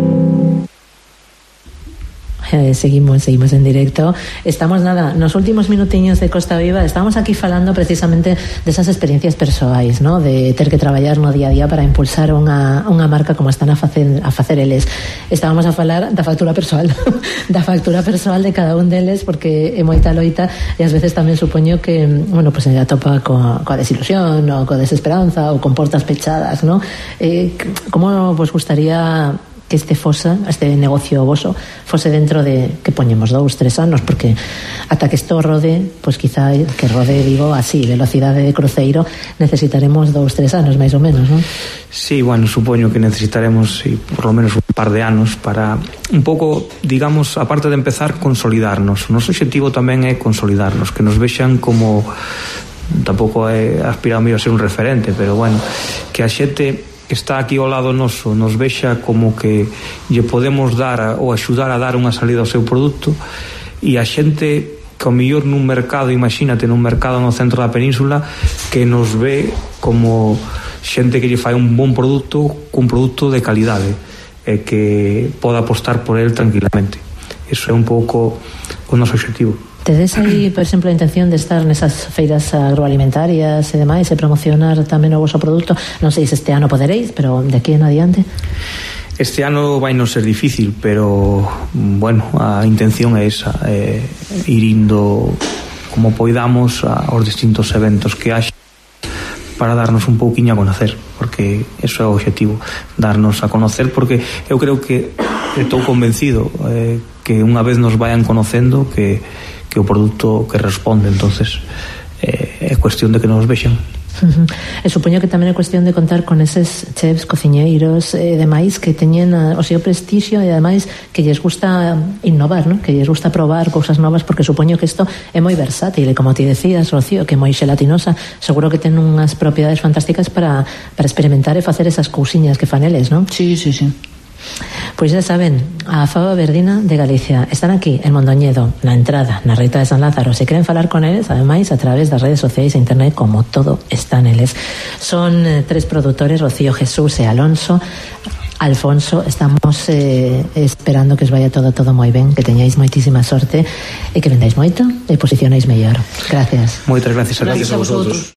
Eh, seguimos, seguimos en directo. Estamos, nada, nos últimos minutiños de Costa Viva. Estamos aquí falando precisamente de esas experiencias persoais, ¿no? De ter que traballar no día a día para impulsar unha, unha marca como están a facer, a facer eles. Estábamos a falar da factura persoal da factura persoal de cada un deles, porque é moita loita e ás veces tamén supoño que, bueno, pues se atopa coa, coa desilusión ou coa desesperanza ou con portas pechadas, ¿no? Eh, como vos gustaría que este fosa, este negocio voso, fose dentro de, que poñemos dous, tres anos, porque ata que isto rode, pois pues quizá que rode, digo, así, velocidade de cruceiro, necesitaremos dous, tres anos, máis ou menos, non? Sí, bueno, supoño que necesitaremos sí, por lo menos un par de anos para un pouco, digamos, aparte de empezar, consolidarnos. O noso objetivo tamén é consolidarnos, que nos vexan como, tampouco é aspirar a ser un referente, pero bueno, que a xente que está aquí ao lado noso nos vexa como que lle podemos dar ou axudar a dar unha salida ao seu produto, e a xente que ao mellor nun mercado, imagínate, nun mercado no centro da península, que nos ve como xente que lle fai un bon produto, cun produto de calidade e que poda apostar por el tranquilamente. Iso é un pouco o noso objetivo. Tedes aí, por exemplo, a intención de estar nesas feiras agroalimentarias e demais e promocionar tamén o vosso produto? Non sei se este ano poderéis, pero de aquí en adiante. Este ano vai non ser difícil, pero bueno, a intención é esa, é ir indo como poidamos aos distintos eventos que haxa para darnos un pouquiño a conocer, porque eso é o objetivo, darnos a conocer, porque eu creo que estou convencido eh, que unha vez nos vayan conocendo que que o produto que responde, entonces eh, é cuestión de que nos vexan. Uh-huh. E supoño que tamén é cuestión de contar con eses chefs, cociñeiros e eh, demais que teñen a, o seu prestixio e ademais que lles gusta innovar, ¿no? Que lles gusta probar cousas novas, porque supoño que isto é moi versátil e como ti decías, Rocío, que é moi xelatinosa, seguro que ten unhas propiedades fantásticas para, para experimentar e facer esas cousiñas que fan eles, ¿no? Sí, sí, sí. Pois ya saben, a Faba Verdina de Galicia están aquí en Mondoñedo, na entrada, na Rita de San Lázaro. Se queren falar con eles, ademais, a través das redes sociais e internet, como todo está neles. Son eh, tres produtores, Rocío, Jesús e Alonso. Alfonso, estamos eh, esperando que os vaya todo todo moi ben, que teñáis moitísima sorte e que vendáis moito e posicionáis mellor. Gracias. Moitas gracias a, gracias a vosotros.